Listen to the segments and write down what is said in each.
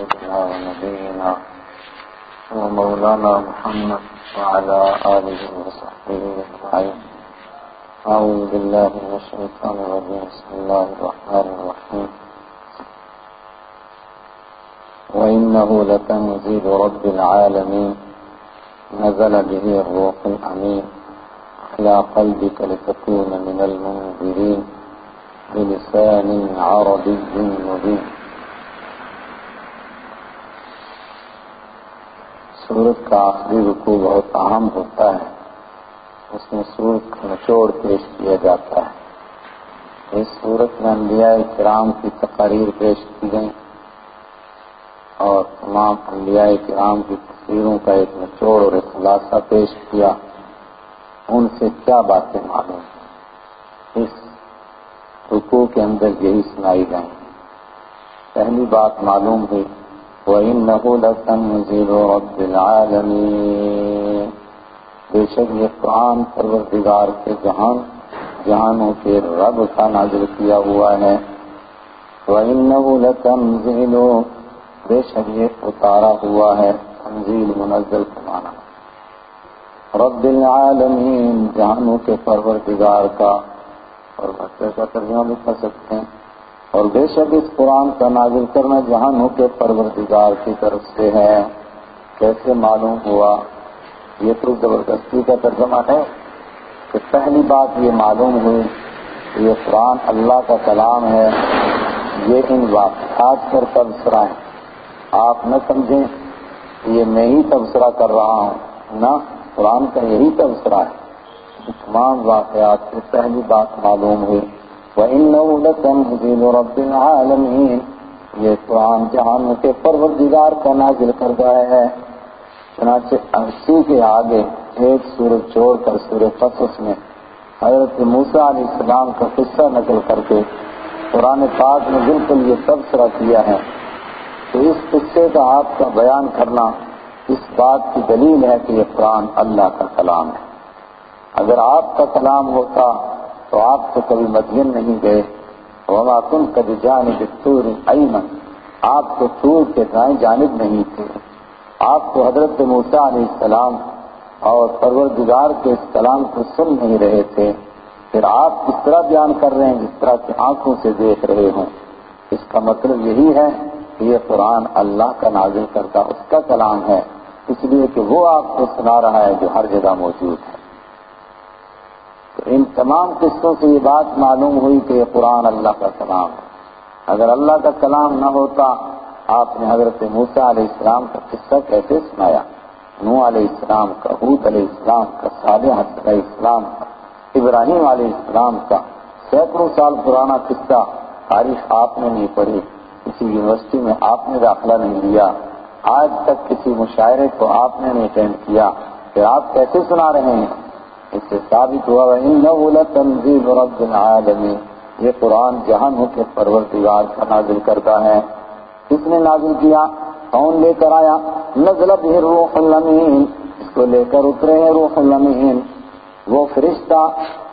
سيدنا ونبينا ومولانا محمد وعلى آله وصحبه أجمعين. أعوذ بالله من الشيطان الرجيم. بسم الله الرحمن الرحيم. وإنه لتنزيل رب العالمين نزل به الروح الأمين على قلبك لتكون من المنذرين بلسان عربي مبين. سورت کا آخری رکوع بہت اہم ہوتا ہے. اس میں سورت کا نچوڑ پیش کیا جاتا ہے. اس سورت میں انبیاء کرام کی تقاریر پیش کی گئی اور تمام انبیاء کرام کی تصویروں کا ایک نچوڑ اور ایک خلاصہ پیش کیا. ان سے کیا باتیں معلوم اس رکوع کے اندر یہی سنائی گئی. پہلی بات معلوم ہوئی وَإِنَّهُ لَتَنزِيلُ رَبِّ الْعَالَمِينَ، بے شک یہ قرآن پروردگار کے جہانوں کے رب کا نازل کیا ہوا ہے. وَإِنَّهُ لَتَنزِيلُ، بے شک یہ اتارا ہوا ہے، تنزیل منزل کے معنی رب العالمین، جہانوں کے پروردگار کا، اور بچے کا ترجمہ بھی کر سکتے ہیں. اور بے شک اس قرآن کا نازل کرنا جہانوں کے پروردگار کی طرف سے ہے. کیسے معلوم ہوا؟ یہ تو زبردستی کا ترجمہ ہے کہ پہلی بات یہ معلوم ہوئی کہ یہ قرآن اللہ کا کلام ہے. یہ ان واقعات پر تبصرہ ہے. آپ نہ سمجھیں کہ یہ میں ہی تبصرہ کر رہا ہوں، نہ، قرآن کا یہی تبصرہ ہے. تمام واقعات سے پہلی بات معلوم ہوئی وَإِنَّهُ لَتَنزِيلُ رَبِّ الْعَالَمِينَ، یہ قرآن جہانوں کے پروردگار کا نازل کردہ ہے. چنانچہ اسی کے آگے ایک سورت چھوڑ کر سورۃ قصص میں حضرت موسیٰ علیہ السلام کا قصہ نقل کر کے قرآن پاک نے بالکل یہ تبصرہ کیا ہے. تو اس قصے کا آپ کا بیان کرنا اس بات کی دلیل ہے کہ یہ قرآن اللہ کا کلام ہے. اگر آپ کا کلام ہوتا تو آپ تو کبھی مدین نہیں گئے. وما كنت بجانب الطور الأيمن، آپ تو طور کے دائیں جانب نہیں تھے. آپ تو حضرت موسیٰ علیہ السلام اور پروردگار کے اس کلام کو سن نہیں رہے تھے. پھر آپ کس طرح بیان کر رہے ہیں جس طرح کی آنکھوں سے دیکھ رہے ہوں؟ اس کا مطلب یہی ہے کہ یہ قرآن اللہ کا نازل کرتا اس کا کلام ہے، اس لیے کہ وہ آپ کو سنا رہا ہے جو ہر جگہ موجود ہے. تو ان تمام قصوں سے یہ بات معلوم ہوئی کہ یہ قرآن اللہ کا کلام ہے. اگر اللہ کا کلام نہ ہوتا آپ نے حضرت موسیٰ علیہ السلام کا قصہ کیسے سنایا؟ نوح علیہ السلام کا، ہود علیہ السلام کا، صالح علیہ السلام کا، ابراہیم علیہ السلام کا سینکڑوں سال پرانا قصہ. تاریخ آپ نے نہیں پڑھی، کسی یونیورسٹی میں آپ نے داخلہ نہیں لیا، آج تک کسی مشاعرے کو آپ نے نہیں اٹینڈ کیا، پھر آپ کیسے سنا رہے ہیں؟ اس سے ثابت ہوا وَإِنَّهُ لَتَنزِيلُ رَبِّ الْعَالَمِينَ، یہ قرآن جہانوں کے پروردگار کا نازل کرتا ہے. کس نے نازل کیا؟ کون لے کر آیا؟ نزل بِهِ الرُّوحُ الْأَمِينُ، اس کو لے کر اترے ہیں روح الامین، وہ فرشتہ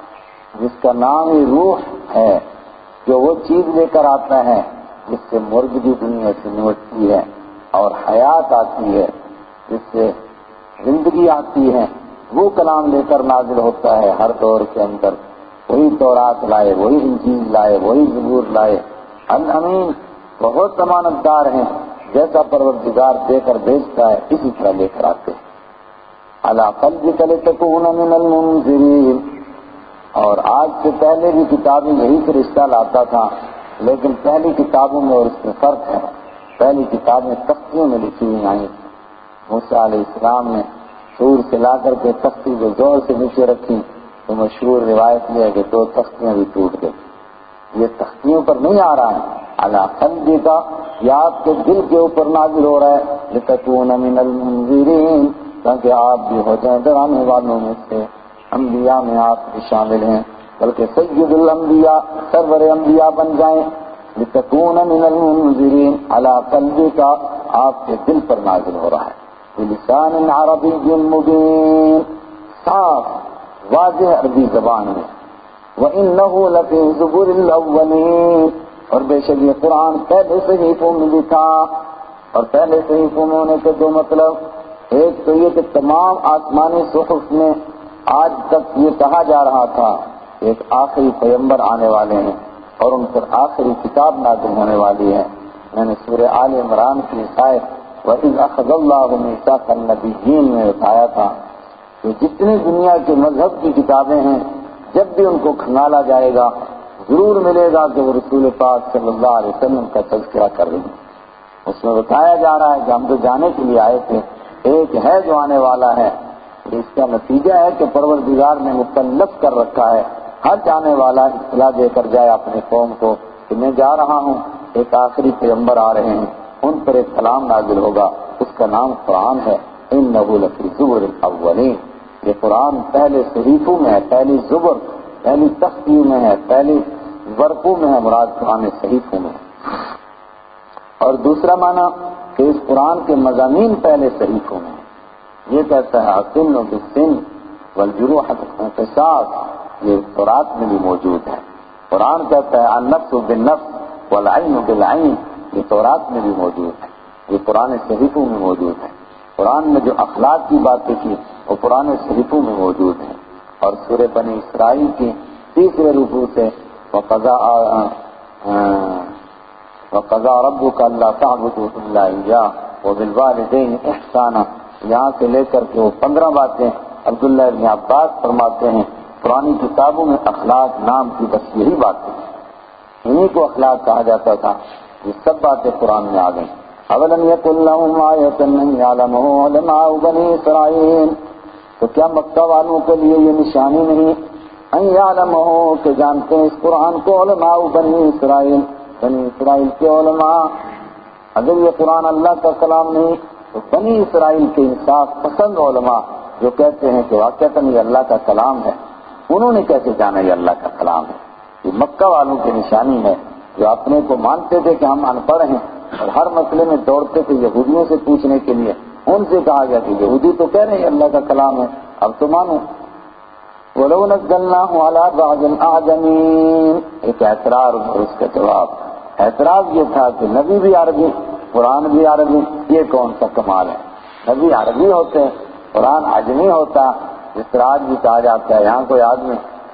جس کا نام ہی روح ہے، جو وہ چیز لے کر آتا ہے جس سے مرگ بھی دنیا سے نمٹتی ہے اور حیات آتی ہے، جس سے زندگی آتی ہے. وہ کلام لے کر نازل ہوتا ہے ہر دور کے اندر. وہی تورات لائے، وہی انجیل لائے، وہی زبور لائے. الامین، بہت ضمانت دار ہیں، جیسا پروردگار دے کر بھیجتا ہے اسی طرح لے کر آتے ہیں. علی قلبک لتکون من المنذرین، اور آج سے پہلے بھی کتابیں یہی فرشتہ لاتا تھا، لیکن پہلی کتابوں میں اور اس میں فرق ہے. پہلی کتابیں تختیوں میں لکھی ہوئی آئی تھیں. موسیٰ علیہ السلام نے سور سے لا کر کے تختی کو زور سے نیچے رکھی تو مشہور روایت یہ ہے کہ 2 تختیاں بھی ٹوٹ گئی. یہ تختیوں پر نہیں آ رہا ہے، علی قلبک، یہ آپ کے دل کے اوپر نازل ہو رہا ہے، لتکون من المنذرین، تاکہ آپ بھی ہو جائیں ڈرانے والوں میں سے. انبیاء میں آپ بھی شامل ہیں، بلکہ سید الانبیاء، سرور انبیاء بن جائیں. لتکون من المنذرین، علی قلبک، آپ کے دل پر نازل ہو رہا ہے. بلسان عربی مبین، صاف واضح عربی زبان میں. وَإِنَّهُ لَفِي زُبُرِ الْأَوَّلِينَ، اور بے شک یہ قرآن پہلے صحیفوں میں بھی تھا. اور پہلے صحیفوں میں ہونے کے دو مطلب، ایک تو یہ کہ تمام آسمانی صحف میں آج تک یہ کہا جا رہا تھا ایک آخری پیغمبر آنے والے ہیں اور ان پر آخری کتاب نازل ہونے والی ہے۔ میں نے سورہ آل عمران کی آیت وَإِذْ أَخَذَ اللَّهُ مِيثَاقَ النَّبِيِّينَ میں بتایا تھا کہ جتنی دنیا کے مذہب کی کتابیں ہیں جب بھی ان کو کھنگالا جائے گا ضرور ملے گا کہ وہ رسول پاک صلی اللہ علیہ وسلم کا تذکرہ کر رہی ہیں۔ اس میں بتایا جا رہا ہے کہ ہم تو جانے کے لیے آئے تھے، ایک ہے جو آنے والا ہے، اس کا نتیجہ ہے کہ پروردگار نے مکلف کر رکھا ہے ہر جانے والا اطلاع دے کر جائے اپنے قوم کو کہ میں جا رہا ہوں، ایک آخری پیغمبر آ رہے ہیں، ان پر ایک کلام نازل ہوگا، اس کا نام قرآن ہے۔ إِنَّهُ لَفِي الزُّبُرِ الْأَوَّلِينَ، یہ قرآن پہلے صحیفوں میں ہے، پہلی زبر، پہلی تختیوں میں ہے، پہلی ورقوں میں ہے، مراد قرآن صحیفوں میں۔ اور دوسرا معنی کہ اس قرآن کے مضامین پہلے صحیفوں میں، یہ کہتا ہے السن بالسن والجروح قصاص، یہ تورات میں بھی موجود ہے۔ قرآن کہتا ہے النفس بالنفس والعین بالعین، یہ تورات میں بھی موجود ہے، یہ قرآن صحیفوں میں موجود ہے۔ قرآن میں جو اخلاق کی باتیں کی وہ قرآن صحیفوں میں موجود ہے۔ اور سورہ بنی اسرائیل کی تیسرے رکوع سے وَقَضَىٰ رَبُّكَ أَلَّا تَعْبُدُوا إِلَّا إِيَّاهُ وَبِالْوَالِدَيْنِ إِحْسَانًا، یہاں سے لے کر کے وہ 15 باتیں عبداللہ ابن عباس فرماتے ہیں پرانی کتابوں میں اخلاق نام کی بس یہی باتیں، انہیں کو اخلاق کہا جاتا تھا، یہ سب باتیں قرآن میں آ گئیں۔ أَوَلَمْ يَكُنْ لَهُمْ آيَةً أَنْ يَعْلَمَهُ عُلَمَاءُ بَنِي إِسْرَائِيلَ، تو کیا مکہ والوں کے لیے یہ نشانی نہیں أَنْ يَعْلَمَهُ کہ جانتے ہیں اس قرآن کو علماء بنی اسرائیل، بنی اسرائیل کے علماء۔ اگر یہ قرآن اللہ کا کلام نہیں تو بنی اسرائیل کے انصاف پسند علماء جو کہتے ہیں کہ واقعتاً یہ اللہ کا کلام ہے، انہوں نے کیسے جانا یہ اللہ کا کلام ہے؟ یہ مکہ والوں کی نشانی ہے جو اپنے کو مانتے تھے کہ ہم ان پڑھ ہیں اور ہر مسئلے میں دوڑتے تھے یہودیوں سے پوچھنے کے لیے، ان سے کہا گیا کہ یہودی تو کہہ رہے ہیں اللہ کا کلام ہے، اب تو مانو۔ وَلَوْ نَزَّلْنَاهُ عَلَىٰ بَعْضِ الْأَعْجَمِينَ، ایک اعتراض اور اس کا جواب۔ اعتراض یہ تھا کہ نبی بھی عربی، قرآن بھی عربی، یہ کون سا کمال ہے؟ نبی عربی ہوتے ہیں، قرآن عجمی ہوتا، جس طرح آج بھی کہا جاتا ہے یہاں کوئی آدمی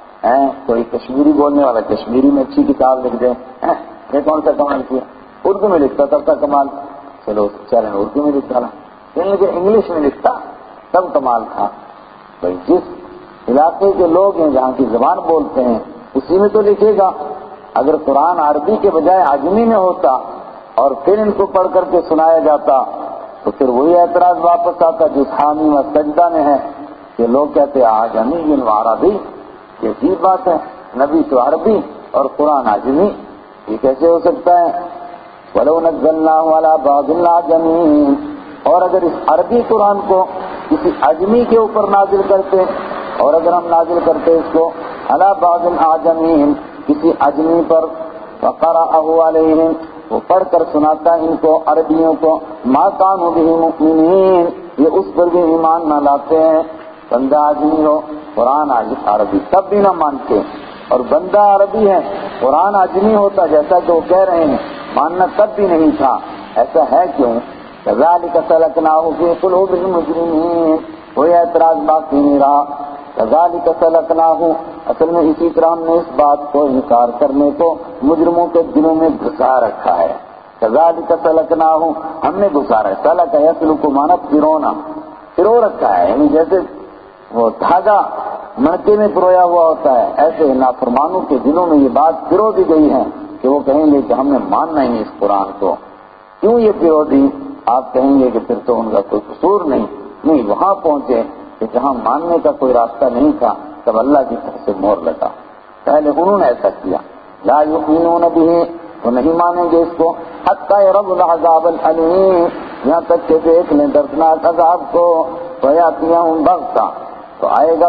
کوئی کشمیری بولنے والا کشمیری میں اچھی کتاب لکھ دے، یہ کون سا کمال کیا؟ اردو میں لکھتا تب کا کمال، چلو چلیں اردو میں لکھتا نا، لیکن انگلش میں لکھتا تب کمال تھا۔ بھائی جس علاقے کے لوگ ہیں جہاں کی زبان بولتے ہیں اسی میں تو لکھے گا۔ اگر قرآن عربی کے بجائے عجمی میں ہوتا اور پھر ان کو پڑھ کر کے سنایا جاتا تو پھر وہی اعتراض واپس آتا جس حامی و سجدہ میں ہے کہ لوگ کہتے ہیں عجمی و عربی، یہ عجیب بات ہے، نبی تو عربی اور قرآن عجمی، یہ کیسے ہو سکتا ہے؟ وَلَوْ نَزَّلْنَاهُ عَلَىٰ بَعْضِ الْأَعْجَمِينَ، اور اگر اس عربی قرآن کو کسی عجمی کے اوپر نازل کرتے، اور اگر ہم نازل کرتے اس کو عَلَىٰ بَعْضِ الْأَعْجَمِينَ کسی عجمی پر، فَقَرَأَهُ عَلَيْهِمْ وہ پڑھ کر سناتا ان کو عربیوں کو، مَا كَانُوا بِهِ مُؤْمِنِينَ یہ اس پر بھی ایمان نہ لاتے ہیں۔ بندہ عجمی ہو قرآن عربی تب بھی نہ مانتے، اور بندہ عربی ہے قرآن عجمی ہوتا جیسا کہ وہ کہہ رہے ہیں ماننا تب بھی نہیں تھا۔ ایسا ہے کیوں؟ كَذَلِكَ سَلَكْنَاهُ فِي قُلُوبِ الْمُجْرِمِينَ، کوئی اعتراض باقی نہیں رہا۔ كَذَلِكَ سَلَكْنَاهُ اصل میں اسی طرح ہم نے اس بات کو انکار کرنے کو مجرموں کے دلوں میں گھسا رکھا ہے۔ كَذَلِكَ سَلَكْنَاهُ ہم نے گھسا رکھا، سلک یسلک مانا پرونا، پرو رکھا ہے، یعنی جیسے وہ دھاگا مڑکے میں پرویا ہوا ہوتا ہے، ایسے نافرمانوں کے دلوں میں یہ بات پرو دی گئی ہے کہ وہ کہیں گے کہ ہم نے ماننا ہی نہیں اس قرآن کو۔ کیوں یہ پرو دی؟ آپ کہیں گے کہ پھر تو ان کا کوئی قصور نہیں، وہاں پہنچے کہ جہاں ماننے کا کوئی راستہ نہیں تھا تب اللہ کی طرف سے مہر لگا۔ پہلے انہوں نے ایسا کیا، لا یؤمنون بہ وہ نہیں مانیں گے اس کو، حتی یروا العذاب العلیم یہاں تک کہ دیکھ لیں دردناک عذاب کو، فیاتیہم بغتہ تو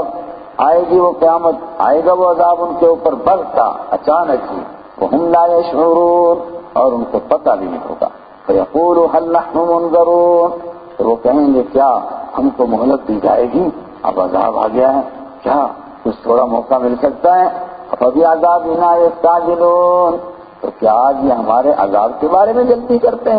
آئے گی وہ قیامت، آئے گا وہ عذاب ان کے اوپر بغتہ اچانک ہی، وہم لا یشعرون اور ان کو پتہ بھی نہیں ہوگا، فیقولوا هل نحن منذرون تو وہ کہیں گے کیا ہم کو مہلت دی جائے گی؟ اب عذاب آ گیا ہے، کیا کچھ تھوڑا موقع مل سکتا ہے؟ فبی عذابنا یستعجلون تو کیا آج یہ ہمارے عذاب کے بارے میں جلدی کرتے ہیں؟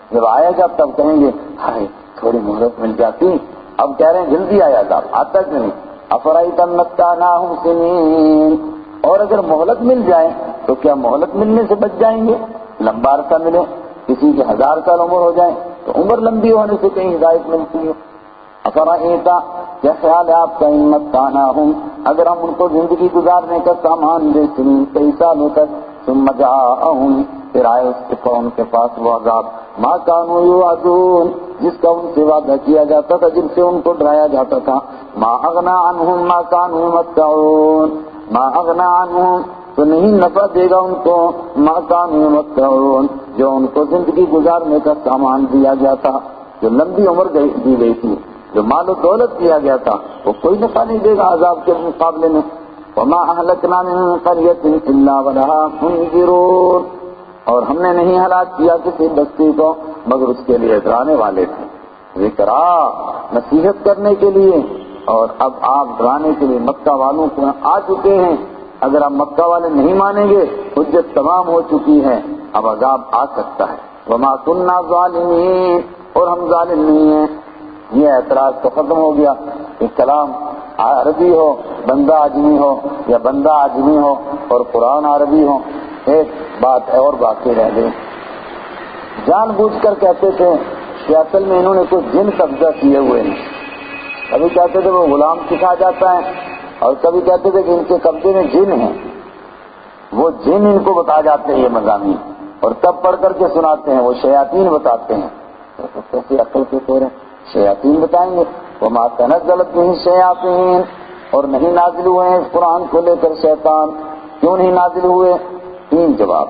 جب آئے گا تب کہیں گے ہائے تھوڑی مہلت مل جاتی، اب کہہ رہے ہیں جلدی آیا عذاب، آتا کیوں نہیں؟ افرأیت ان متعناہم سنین، اور اگر مہلت مل جائے تو کیا مہلت ملنے سے بچ جائیں گے؟ لمبا عرصہ ملے، کسی کی 1000 سال عمر ہو جائے تو عمر لمبی ہونے سے کہیں ہدایت ملتی ہے۔ افرأیت، کیا خیال ہے آپ کا، ان متعناہم، اگر ہم ان کو زندگی گزارنے کا سامان دے سنین کئی سالوں تک، ثم جاءہم، پھر آئے اس کے قوم کے پاس وہ عذاب، ما کانوا یوعدون، جس کا ان سے وعدہ کیا جاتا تھا، جن سے ان کو ڈرایا جاتا تھا، ما اغنی عنہم ما کانوا یمتعون، ما اغنی عنہم، تو نہیں نفع دے گا ان کو، ما کانوا یمتعون، جو ان کو زندگی گزارنے کا سامان دیا گیا تھا، جو لمبی عمر دی گئی تھی، جو مال و دولت دیا گیا تھا، وہ کوئی نفع نہیں دے گا عذاب کے مقابلے میں۔ وما اہلکنا من قریۃ الا ولها منذرون، اور ہم نے نہیں ہلاک کیا کسی بستی کو مگر اس کے لیے ڈرانے والے تھے، ذکرا، نصیحت کرنے کے لیے، اور اب آپ ڈرانے کے لیے مکہ والوں کو آ چکے ہیں، اگر آپ مکہ والے نہیں مانیں گے حجت تمام ہو چکی ہے، اب عذاب آ سکتا ہے۔ وما كنا ظالمین، اور ہم ظالم نہیں ہیں۔ یہ اعتراض تو ختم ہو گیا کہ کلام عربی ہو، بندہ عجمی ہو، یا بندہ عجمی ہو اور قرآن عربی ہو، ایک بات اور باقی رہ گئی۔ جان بوجھ کر کہتے تھے کہ اصل میں انہوں نے کچھ جن قبضہ کیے ہوئے ہیں، کبھی کہتے تھے وہ غلام سکھا جاتا ہے، اور کبھی کہتے تھے کہ ان کے قبضے میں جن ہیں، وہ جن ان کو بتا جاتے ہیں یہ مضامین، اور تب پڑھ کر کے سناتے ہیں، وہ شیاطین بتاتے ہیں۔ تو کیسی عقل کے طور ہے، شیاطین بتائیں گے؟ وما تنزلت به الشیاطین، اور نہیں نازل ہوئے ہیں اس قرآن کو لے کر شیطان، کیوں نہیں نازل ہوئے؟ 3 جواب،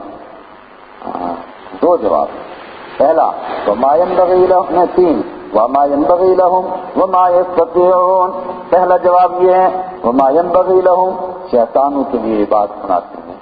2 جواب۔ پہلا وما ينبغي لهم، 3 وما ينبغي لهم وما يستطيعون۔ پہلا جواب یہ ہے وما ينبغي لهم، شیطانوں کے لیے یہ بات سناتے ہیں۔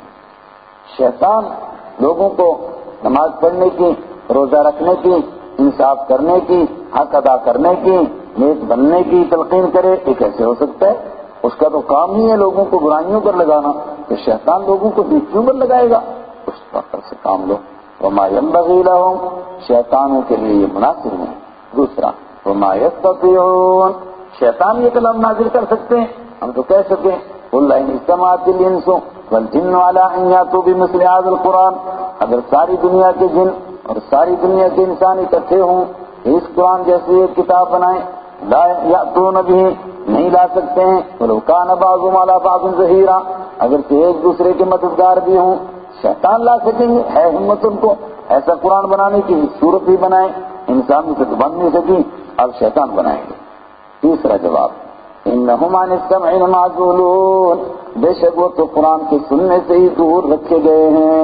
شیطان لوگوں کو نماز پڑھنے کی، روزہ رکھنے کی، انصاف کرنے کی، حق ادا کرنے کی، نیک بننے کی تلقین کرے، یہ کیسے ہو سکتا ہے؟ اس کا تو کام ہی ہے لوگوں کو برائیوں پر لگانا، تو شیطان لوگوں کو نیکیوں پر لگائے گا؟ اس طرح سے کام لو۔ وما ينبغي لهم، شیطانوں کے لیے یہ مناسب ہے۔ دوسرا وما يستطيعون، شیطان یہ کلام نازل کر سکتے ہیں، ہم تو کہہ سکیں قل ان اجتمعت الانس والجن على ان ياتوا بمثل هذا القرآن، اگر ساری دنیا کے جن اور ساری دنیا کے انسان اکٹھے ہوں اس قرآن جیسی ایک کتاب بنائیں، لا یاتون به، نہیں لا سکتے ہیں، ولو کان بعضهم على بعض ظہیرا، اگر کہ ایک دوسرے کے مددگار بھی ہوں، شیطان لا سکیں گے؟ ہے ہمت ان کو ایسا قرآن بنانے کی؟ صورت بھی بنائیں، انسان سے تو بن نہیں سکی، اب شیطان بنائیں گے۔ تیسرا جواب انہم عن السمع لمعزولون، بے شک وہ تو قرآن کے سننے سے ہی دور رکھے گئے ہیں۔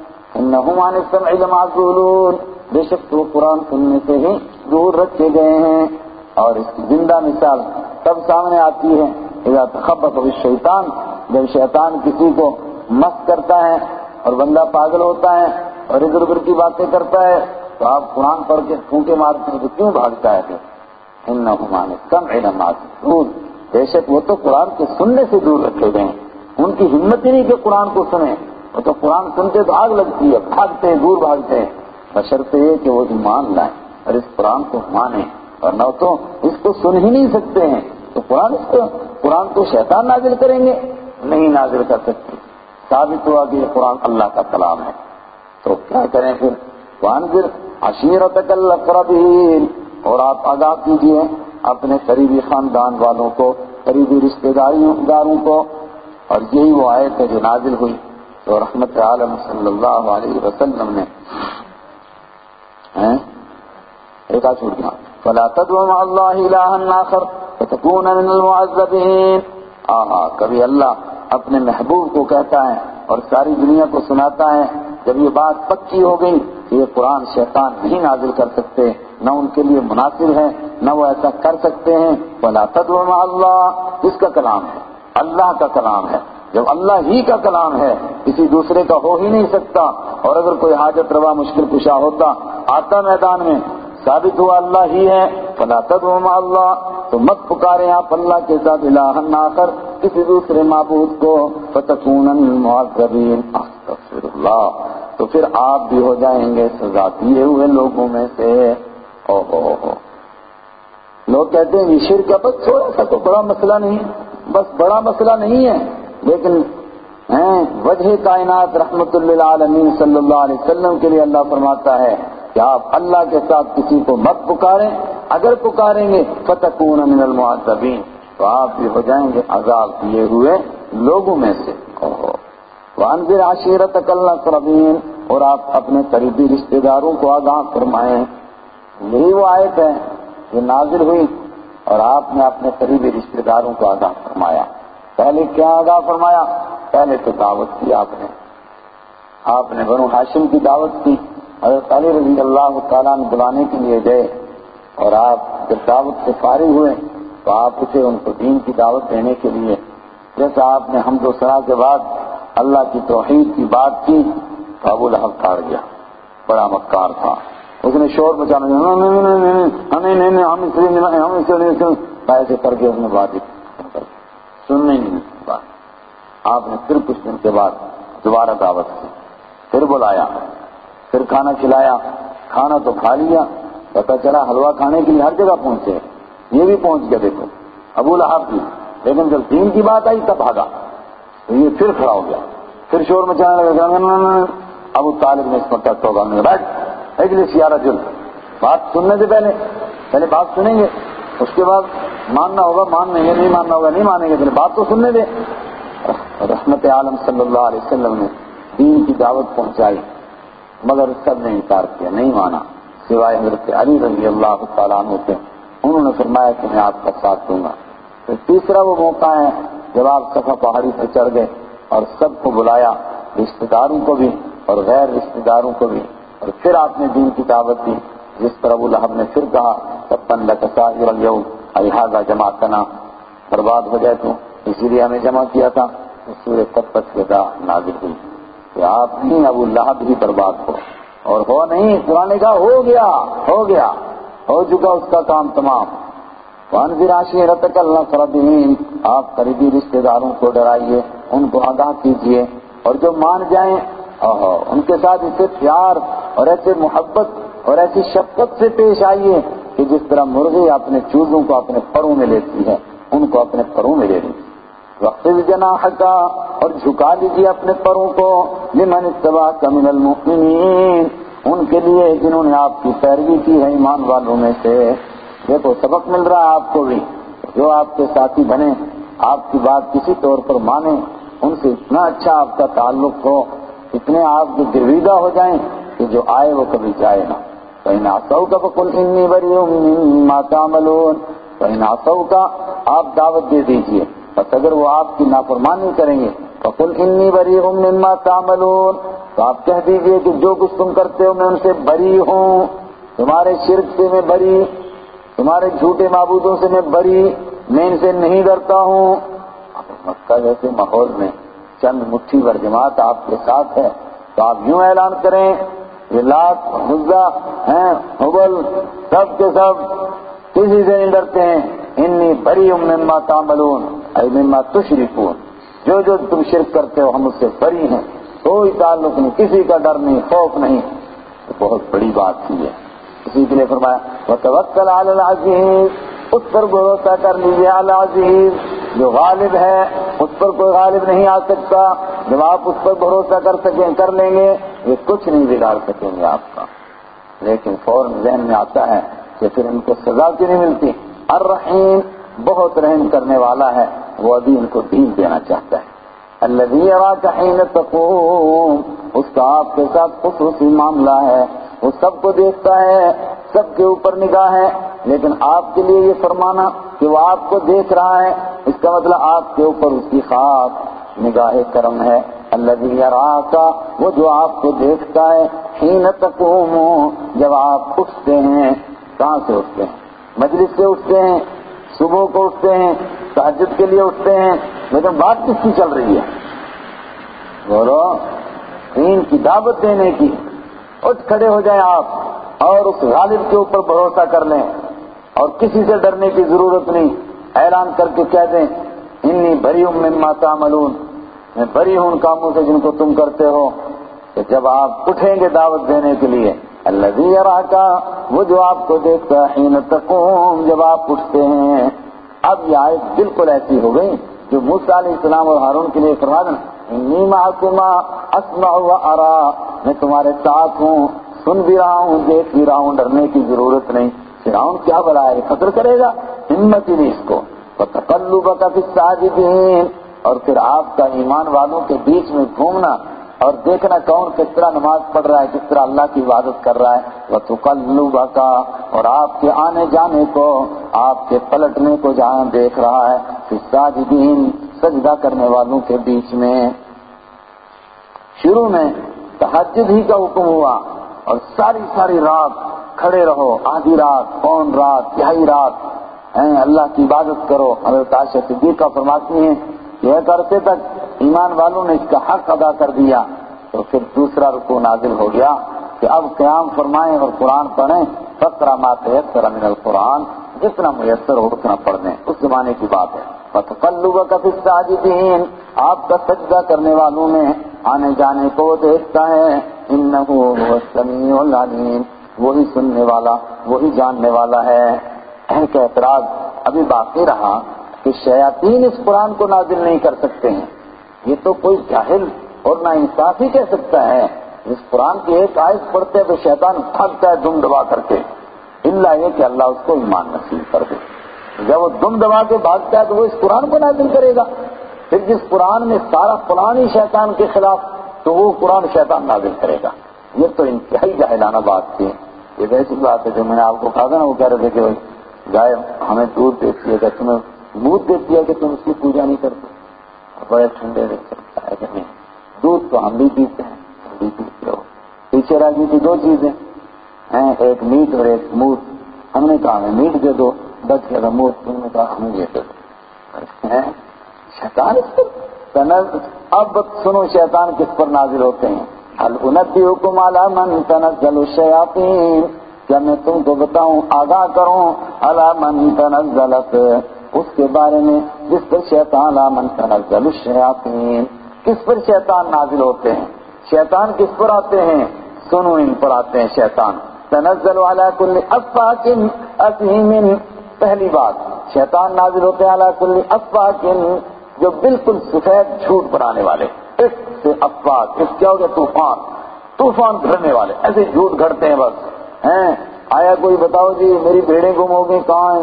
انہم عن السمع لمعزولون، بے شک وہ قرآن سننے سے ہی دور رکھے گئے ہیں۔ اور اس کی زندہ مثال تب سامنے آتی ہے اذا تخبط بالشیطان، جب شیطان کسی کو مست کرتا ہے اور بندہ پاگل ہوتا ہے اور ادھر ادھر کی باتیں کرتا ہے، تو آپ قرآن پڑھ کے پھونکے مارتے ہیں تو کیوں بھاگتا ہے پھر؟ انہم عن السمع لمعزولون، بے شک وہ تو قرآن کے سننے سے دور رکھے گئے ہیں، ان کی ہمت ہی نہیں کہ قرآن کو سنیں، وہ تو قرآن سنتے تو آگ لگتی ہے، بھاگتے ہیں، دور بھاگتے ہیں، بشرطے یہ کہ وہ ایمان لائیں اور اس قرآن کو مانیں، ورنہ تو اس کو سن ہی نہیں سکتے ہیں، تو قرآن کو شیطان نازل کریں گے؟ نہیں نازل کر سکتے۔ ثابت ہوا کہ یہ قرآن اللہ کا کلام ہے، تو کیا کریں پھر؟ وانذر عشیرتک الاقربین، اور آپ آگاہ کیجیے اپنے قریبی خاندان والوں کو، قریبی رشتہ داروں کو، اور یہی وہ آیت ہے جو نازل ہوئی تو رحمت عالم صلی اللہ علیہ وسلم نے ایک چھوٹ دیا فلا تدعو مع اللہ الہا آخر فتکون من المعذبین۔ کبھی اللہ اپنے محبوب کو کہتا ہے اور ساری دنیا کو سناتا ہے، جب یہ بات پکی ہو گئی کہ یہ قرآن شیطان نہیں نازل کر سکتے، نہ ان کے لیے مناسب ہے، نہ وہ ایسا کر سکتے ہیں، فلا تدعو مع اللہ، کس کا کلام ہے؟ اللہ کا کلام ہے۔ جب اللہ ہی کا کلام ہے کسی دوسرے کا ہو ہی نہیں سکتا، اور اگر کوئی حاجت روا مشکل کشا ہوتا آتا میدان میں، ثابت ہوا اللہ ہی ہے، فلا تدعو مع اللہ، تو مت پکاریں آپ اللہ کے ساتھ الہا آخر، کسی دوسرے معبود کو، فتکون من المعذبین۔ استغفر اللہ، تو پھر آپ بھی ہو جائیں گے سزا دیے ہوئے لوگوں میں سے۔ لوگ کہتے ہیں یہ شرک ہے، بس تھوڑا سا تو بڑا مسئلہ نہیں، بس بڑا مسئلہ نہیں ہے، لیکن وجہ کائنات رحمت للعالمین صلی اللہ علیہ وسلم کے لیے اللہ فرماتا ہے کہ آپ اللہ کے ساتھ کسی کو مت پکاریں، اگر پکاریں گے فتکون من المعذبین، تو آپ بھی ہو جائیں گے عذاب دیے ہوئے لوگوں میں سے۔ وانذر عشیرتک الاقربین، اور آپ اپنے قریبی رشتہ داروں کو آگاہ فرمائیں۔ یہی وہ آیت ہے جو نازل ہوئی اور آپ نے اپنے قریبی رشتہ داروں کو آگاہ فرمایا۔ پہلے کیا آگاہ فرمایا؟ پہلے تو دعوت کی آپ نے بنو ہاشم کی دعوت کی، حضرت علی رضی اللہ تعالیٰ نے بلانے کے لیے گئے، اور آپ جب دعوت سے فارغ ہوئے تو آپ اسے ان کو دین کی دعوت دینے کے لیے، جیسا آپ نے حمد و ثنا کے بعد اللہ کی توحید کی بات کی تو ابو لہب کاٹ گیا، بڑا مکار تھا، اس نے شور مچانا، ہم ایسے کر کے اس نے بات سننے نہیں بات۔ آپ نے پھر کچھ دن کے بعد دوبارہ دعوت کی، پھر بلایا، پھر کھانا کھلایا، کھانا تو کھا لیا، پتہ چلا حلوہ کھانے کے لیے ہر جگہ پہنچے، یہ بھی پہنچ گیا دیکھو ابو لہب بھی، لیکن جب دین کی بات آئی تب بھاگا، تو یہ پھر کھڑا ہو گیا، پھر شور مچانے لگا۔ ابو طالب نے اس پر توبہ میں بیٹھ اجلس یا رجل، بات سننے سے پہلے بات سنیں گے، اس کے بعد ماننا ہوگا مان لیں گے، نہیں ماننا ہوگا نہیں مانیں گے، پہلے بات تو سننے دیں۔ رحمت عالم صلی اللہ علیہ وسلم نے دین کی دعوت پہنچائی، مگر سب نے انکار کیا، نہیں مانا، سوائے حضرت علی رضی اللہ تعالیٰ عنہ کے، انہوں نے فرمایا کہ میں آپ کا ساتھ دوں گا۔ پھر تیسرا وہ موقع ہے جب آپ صفا پہاڑی پر چڑھ گئے اور سب کو بلایا، رشتہ داروں کو بھی اور غیر رشتہ داروں کو بھی، اور پھر آپ نے دین کی دعوت دی، جس پر ابو لہب نے پھر کہا تبا لک سائر الیوم لہذا جمعتنا، برباد ہو جائے تو اسی لیے ہمیں جمع کیا تھا۔ سورہ تبت یدا نازل ہوئی کہ آپ نہیں ابو لہب ہی برباد ہو، اور ہو نہیں، قرآن نے کہا ہو گیا، ہو چکا اس کا کام تمام۔ وانذر عشیرتک الاقربین، آپ قریبی رشتہ داروں کو ڈرائیے، ان کو آگاہ کیجیے، اور جو مان جائیں ان کے ساتھ اسے پیار اور ایسے محبت اور ایسی شفقت سے پیش آئیے کہ جس طرح مرغی اپنے چوزوں کو اپنے پروں میں لیتی ہے، ان کو اپنے پروں میں لے لیں۔ وَخْفِضْ جَنَاحَكَ، اور جھکا لیجیے اپنے پروں کو، لِمَنِ اتَّبَعَكَ مِنَ الْمُؤْمِنِينَ، ان کے لیے جنہوں نے آپ کی پیروی کی ہے ایمان والوں میں سے۔ دیکھو سبق مل رہا ہے آپ کو بھی، جو آپ کے ساتھی بنے، آپ کی بات کسی طور پر مانیں، ان سے اتنا اچھا آپ کا تعلق ہو، اتنے آپ کے گرویدہ ہو جائیں کہ جو آئے وہ کبھی جائے نہ۔ فَإِنْ عَصَوْكَ فَقُلْ إِنِّي بَرِيءٌ مِّمَّا تَعْمَلُونَ، فَإِنْ عَصَوْكَ، آپ دعوت دے دیجئے، بس اگر وہ آپ کی نافرمانی کریں گے فَقُلْ إِنِّي بَرِيءٌ مِّمَّا تَعْمَلُونَ، تو آپ کہہ دیجئے کہ جو کچھ تم کرتے ہو میں ان سے بری ہوں، تمہارے شرک سے میں بری، تمہارے جھوٹے معبودوں سے میں بری، میں ان سے نہیں ڈرتا ہوں۔ مکہ جیسے ماحول میں چند مٹھی بھر جماعت آپ کے ساتھ ہے تو آپ یوں اعلان کریں، یہ لات عزا ہیں حبل سب کے سب کسی سے نہیں ڈرتے ہیں، انی بریء مما تعملون ای مما تشرکون، جو تم شرک کرتے ہو ہم اس سے بری ہیں، کوئی تعلق نہیں، کسی کا ڈر نہیں، خوف نہیں۔ تو بہت بڑی بات کی ہے، اسی کے لیے فرمایا وتوکل علی العزیز، اس پر بھروسہ کر لیجیے، العزیز جو غالب ہے، اس پر کوئی غالب نہیں آ سکتا، جب آپ اس پر بھروسہ کر لیں گے یہ کچھ نہیں بگاڑ سکیں گے آپ کا۔ لیکن فوراً ذہن میں آتا ہے کہ پھر ان کو سزا کیوں نہیں ملتی؟ الرحیم، بہت رحم کرنے والا ہے، وہ ابھی ان کو دین دینا چاہتا ہے۔ الذی یراک حین تقوم، اس کا آپ کے ساتھ خصوصی معاملہ ہے، وہ سب کو دیکھتا ہے، سب کے اوپر نگاہ ہے، لیکن آپ کے لیے یہ فرمانا کہ وہ آپ کو دیکھ رہا ہے، اس کا مطلب آپ کے اوپر اس کی خاص نگاہ کرم ہے۔ الذی یراک، وہ جو آپ کو دیکھتا ہے، حین تقوم، جب آپ اٹھتے ہیں۔ کہاں سے اٹھتے ہیں؟ مجلس سے اٹھتے ہیں، صبح کو اٹھتے ہیں، تہجد کے لیے اٹھتے ہیں، لیکن بات کس کی چل رہی ہے؟ بولو، دین کی دعوت دینے کی۔ اٹھ کھڑے ہو جائیں آپ اور اس غالب کے اوپر بھروسہ کر لیں، اور کسی سے ڈرنے کی ضرورت نہیں، اعلان کر کے کہہ دیں انی بریء مما تعملون، میں بری ہوں ان کاموں سے جن کو تم کرتے ہو۔ کہ جب آپ اٹھیں گے دعوت دینے کے لیے، الذی یراک، وہ جو آپ کو دیکھتا ہے، حین تقوم، جب آپ اٹھتے ہیں۔ اب یہ آیت بالکل ایسی ہو گئی جو موسیٰ علیہ السلام اور ہارون کے لیے فرما دیں، انی معکما اسمع و ارا، میں تمہارے ساتھ ہوں، سن بھی رہا ہوں، دیکھ بھی رہا ہوں، ڈرنے کی ضرورت نہیں۔ فرعون کیا بلا ہے، قتل کرے گا، ہمت ہی نہیں اس کو۔ وَتَقَلُّبَكَ فِي السَّاجِدِينَ، اور پھر آپ کا ایمان والوں کے بیچ میں گھومنا اور دیکھنا کون کس طرح نماز پڑھ رہا ہے، کس طرح اللہ کی عبادت کر رہا ہے۔ وَتُقَلُّبَكَ، اور آپ کے آنے جانے کو، آپ کے پلٹنے کو جہاں دیکھ رہا ہے، فِي السَّاجِدِينَ، سجدہ کرنے والوں کے بیچ میں۔ شروع میں تہجد ہی کا حکم ہوا اور ساری رات کھڑے رہو، آدھی رات، پون رات، تہائی رات، اللہ کی عبادت کرو۔ حضرت عائشہ صدیقہ فرماتی ہیں کہ ایک عرصے تک ایمان والوں نے اس کا حق ادا کر دیا، تو پھر دوسرا رکوع نازل ہو گیا کہ اب قیام فرمائیں اور قرآن پڑھیں، فَاقْرَأْ مَا تَيَسَّرَ مِنَ الْقُرْآنِ، جتنا میسر ہو اتنا پڑھ دیں، اس زمانے کی بات ہے۔ وَتَقَلُّبَكَ فِي السَّاجِدِينَ، آپ کا سجدہ کرنے والوں میں آنے جانے کو دیکھتا ہے، إِنَّهُ هُوَ السَّمِيعُ الْعَلِيمُ، وہی سننے والا، وہی جاننے والا ہے۔ ایک اعتراض ابھی باقی رہا کہ شیاطین اس قرآن کو نازل نہیں کر سکتے ہیں، یہ تو کوئی جاہل اور ناانصاف ہی کہہ سکتا ہے۔ اس قرآن کی ایک آیت پڑھتے ہیں تو شیطان بھاگتا ہے دم دبا کر کے، الا یہ کہ اللہ اس کو ایمان نصیب کر دے۔ جب وہ دم دبا کے بھاگتا ہے تو وہ اس قرآن کو نازل کرے گا؟ پھر جس قرآن میں سارا قرآن ہی شیطان کے خلاف، تو وہ قرآن شیطان نازل کرے گا؟ یہ تو انتہائی جاہلانہ بات تھی۔ یہ ویسی بات ہے جو میں نے آپ کو کہا تھا نا، وہ کہہ رہے تھے کہ گائے ہمیں دودھ دیتی ہے کہ تمہیں دودھ دیتی ہے کہ تم اس کی پوجا نہیں کرتے، بڑے ٹھنڈے دل چلتا ہے کہ نہیں، دودھ تو ہم بھی پیتے ہیں، تم بھی پیتے ہو۔ پیچھے رہ گئی تھی دو چیزیں ہیں، ایک میٹ اور ایک موت۔ ہم نے کہا ہمیں میٹ دے دو، بچ گیا موت، تم نے کہا ہمیں یہ دے دو۔ شیطان اس پر اب سنو شیطان کس پر نازل ہوتے ہیں۔ هل انبئکم علی من تنزل الشیاطین، کیا میں تم کو بتاؤں، آگاہ کروں، علی من تنزلت، اس کے بارے میں جس پر شیطان، علی من تنزل الشیاطین، کس پر شیطان نازل ہوتے ہیں؟ شیطان کس پر آتے ہیں؟ سنو ان پر آتے ہیں شیطان۔ تنزل علی کل افاک اثیم، پہلی بات شیطان نازل ہوتے ہیں علی کل افاک، جو بالکل سفید جھوٹ بنانے والے، اس سے افواج، اس کیا ہو گیا، طوفان گھڑنے والے، ایسے جھوٹ گھڑتے ہیں بس ہیں۔ آیا کوئی بتاؤ جی میری بھیڑیں گم ہو گئی، کہاں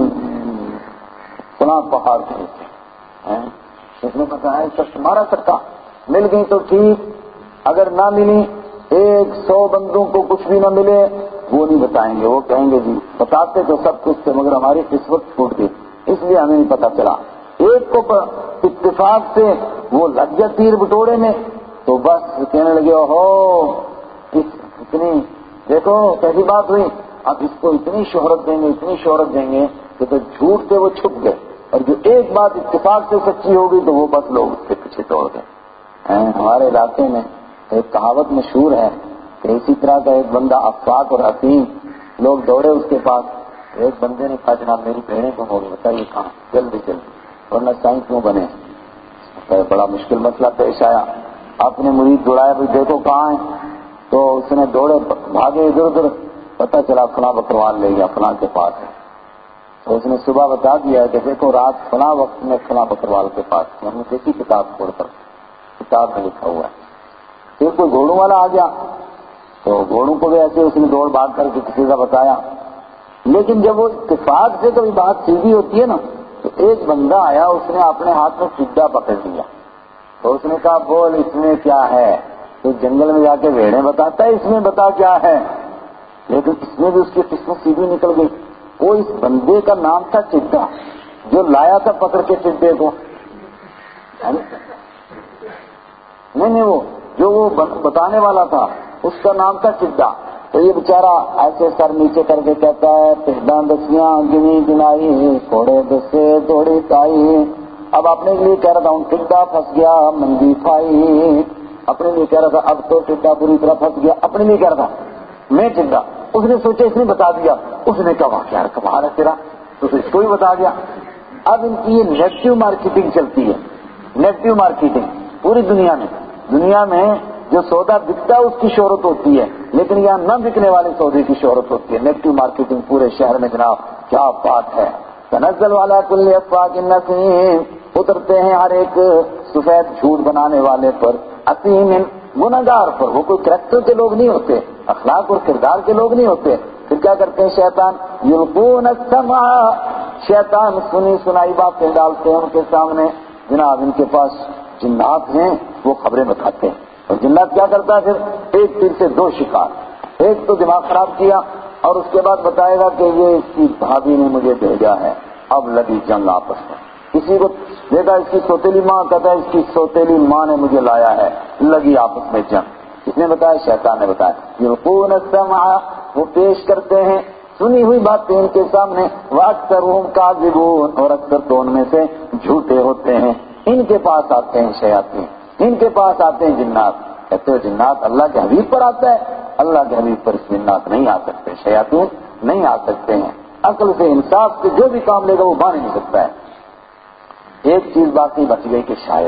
فلاں پہاڑ کے نیچے، اس نے بتایا تمہارا سکا، مل گئی تو ٹھیک، اگر نہ ملی 100 بندوں کو کچھ بھی نہ ملے وہ نہیں بتائیں گے، وہ کہیں گے جی بتاتے تو سب کچھ تھے مگر ہماری قسمت ٹوٹ گئی اس لیے ہمیں نہیں پتا چلا۔ ایک کو اتفاق سے وہ لگ گیا تیر بٹوڑے میں، تو بس کہنے لگے اوہو اتنی دیکھو کیسی بات ہوئی، اب اس کو اتنی شہرت دیں گے، اتنی شہرت دیں گے کہ تو جھوٹ تھے وہ چھپ گئے، اور جو ایک بات اتفاق سے سچی ہوگی تو وہ بس لوگ اس کے پیچھے دوڑ گئے۔ ہمارے علاقے میں ایک کہاوت مشہور ہے کہ اسی طرح کا ایک بندہ افاق اور حکیم، لوگ دوڑے اس کے پاس، ایک بندے نے کہا جناب میری بہنیں گم ہو گئی، بتائیے کہاں، جلدی ورنہ سائنس کیوں بنے؟ بڑا مشکل مسئلہ پیش آیا، آپ نے مرید دوڑایا بھی دیکھو کہاں ہے، تو اس نے دوڑے بھاگے ادھر ادھر، پتہ چلا فلاں بکروال لے گیا فلاں کے پاس ہے، تو اس نے صبح بتا دیا کہ دیکھو رات فلاں وقت میں فلاں بکروال کے پاس، ہم نے دیکھی کتاب کھول کر، کتاب میں لکھا ہوا ہے۔ پھر کوئی گھوڑوں والا آ گیا تو گھوڑوں کو بھی ایسے اس نے دوڑ بھاگ کر کے کسی کا بتایا، لیکن جب وہ اتفاق سے کبھی بات سیدھی ہوتی ہے نا، تو ایک بندہ آیا، اس نے اپنے ہاتھ میں چڈا پکڑ لیا، تو اس نے کہا بول اس میں کیا ہے، تو جنگل میں جا کے بھیڑیں بتاتا ہے اس میں بتا کیا ہے، لیکن اس میں بھی اس کی قسمت سیدھی نکل گئی۔ وہ اس بندے کا نام تھا چڈا، جو لایا تھا پکڑ کے چڈے کو، نہیں وہ جو وہ بتانے والا تھا اس کا نام تھا چڈا۔ تو یہ بیچارہ ایسے سر نیچے کر کے کہتا ہے پیڈاں دسیاں گنی گنائی، تھوڑے دسے تھوڑی تائی، اب اپنے لیے کہہ رہا تھا ہوں ٹڈا پھنس گیا مندی پھائی، اپنے لیے کہہ رہا تھا اب تو ٹڈا پوری طرح پھنس گیا، اپنے لیے کہہ رہا تھا میں ٹڈا، اس نے سوچا اس نے بتا دیا، اس نے کہا واہ یار کمال ہے تیرا، تو اس کو ہی بتا دیا۔ اب ان کی یہ نیگیٹو مارکیٹنگ چلتی ہے، نیگیٹو مارکیٹنگ پوری دنیا میں جو سودا بکتا ہے اس کی شہرت ہوتی ہے، لیکن یہاں نہ بکنے والے سودے کی شہرت ہوتی ہے. نیگیٹو مارکیٹنگ پورے شہر میں جناب، کیا بات ہے. تنزل علی کل افاک نسیم، اترتے ہیں ہر ایک سفید جھوٹ بنانے والے پر، اثیم گنہگار پر. وہ کوئی کریکٹر کے لوگ نہیں ہوتے، اخلاق اور کردار کے لوگ نہیں ہوتے. پھر کیا کرتے ہیں شیطان؟ یلقون السمع، شیطان سنی سنائی باتیں ڈالتے ہیں ان کے سامنے. جناب ان کے پاس جنات ہیں، وہ خبریں بتاتے ہیں. اور جنات کیا کرتا ہے پھر؟ ایک تیر سے دو شکار. ایک تو دماغ خراب کیا، اور اس کے بعد بتائے گا کہ یہ اس کی بھابھی نے مجھے بھیجا ہے، اب لگی جنگ آپس میں. کسی کو دیکھا اس کی سوتیلی ماں، کہتا ہے اس کی سوتیلی ماں نے مجھے لایا ہے، لگی آپس میں جنگ. کس نے بتایا؟ شیطان نے بتایا. یلقون السمع، وہ پیش کرتے ہیں سنی ہوئی باتیں ان کے سامنے. وَأَكْثَرُهُمْ كَاذِبُونَ، اور اکثر تو ان میں سے جھوٹے ہوتے ہیں. ان کے پاس آتے ہیں شیاطین، ان کے پاس آتے ہیں جنات. کہتے ہو جنات اللہ کے حبیب پر آتا ہے؟ اللہ کے حبیب پر جنات نہیں آ سکتے، شیاطین نہیں آ سکتے ہیں. عقل سے انصاف سے جو بھی کام لے گا وہ مان نہیں سکتا ہے. ایک چیز باقی بچ گئی کہ شاعر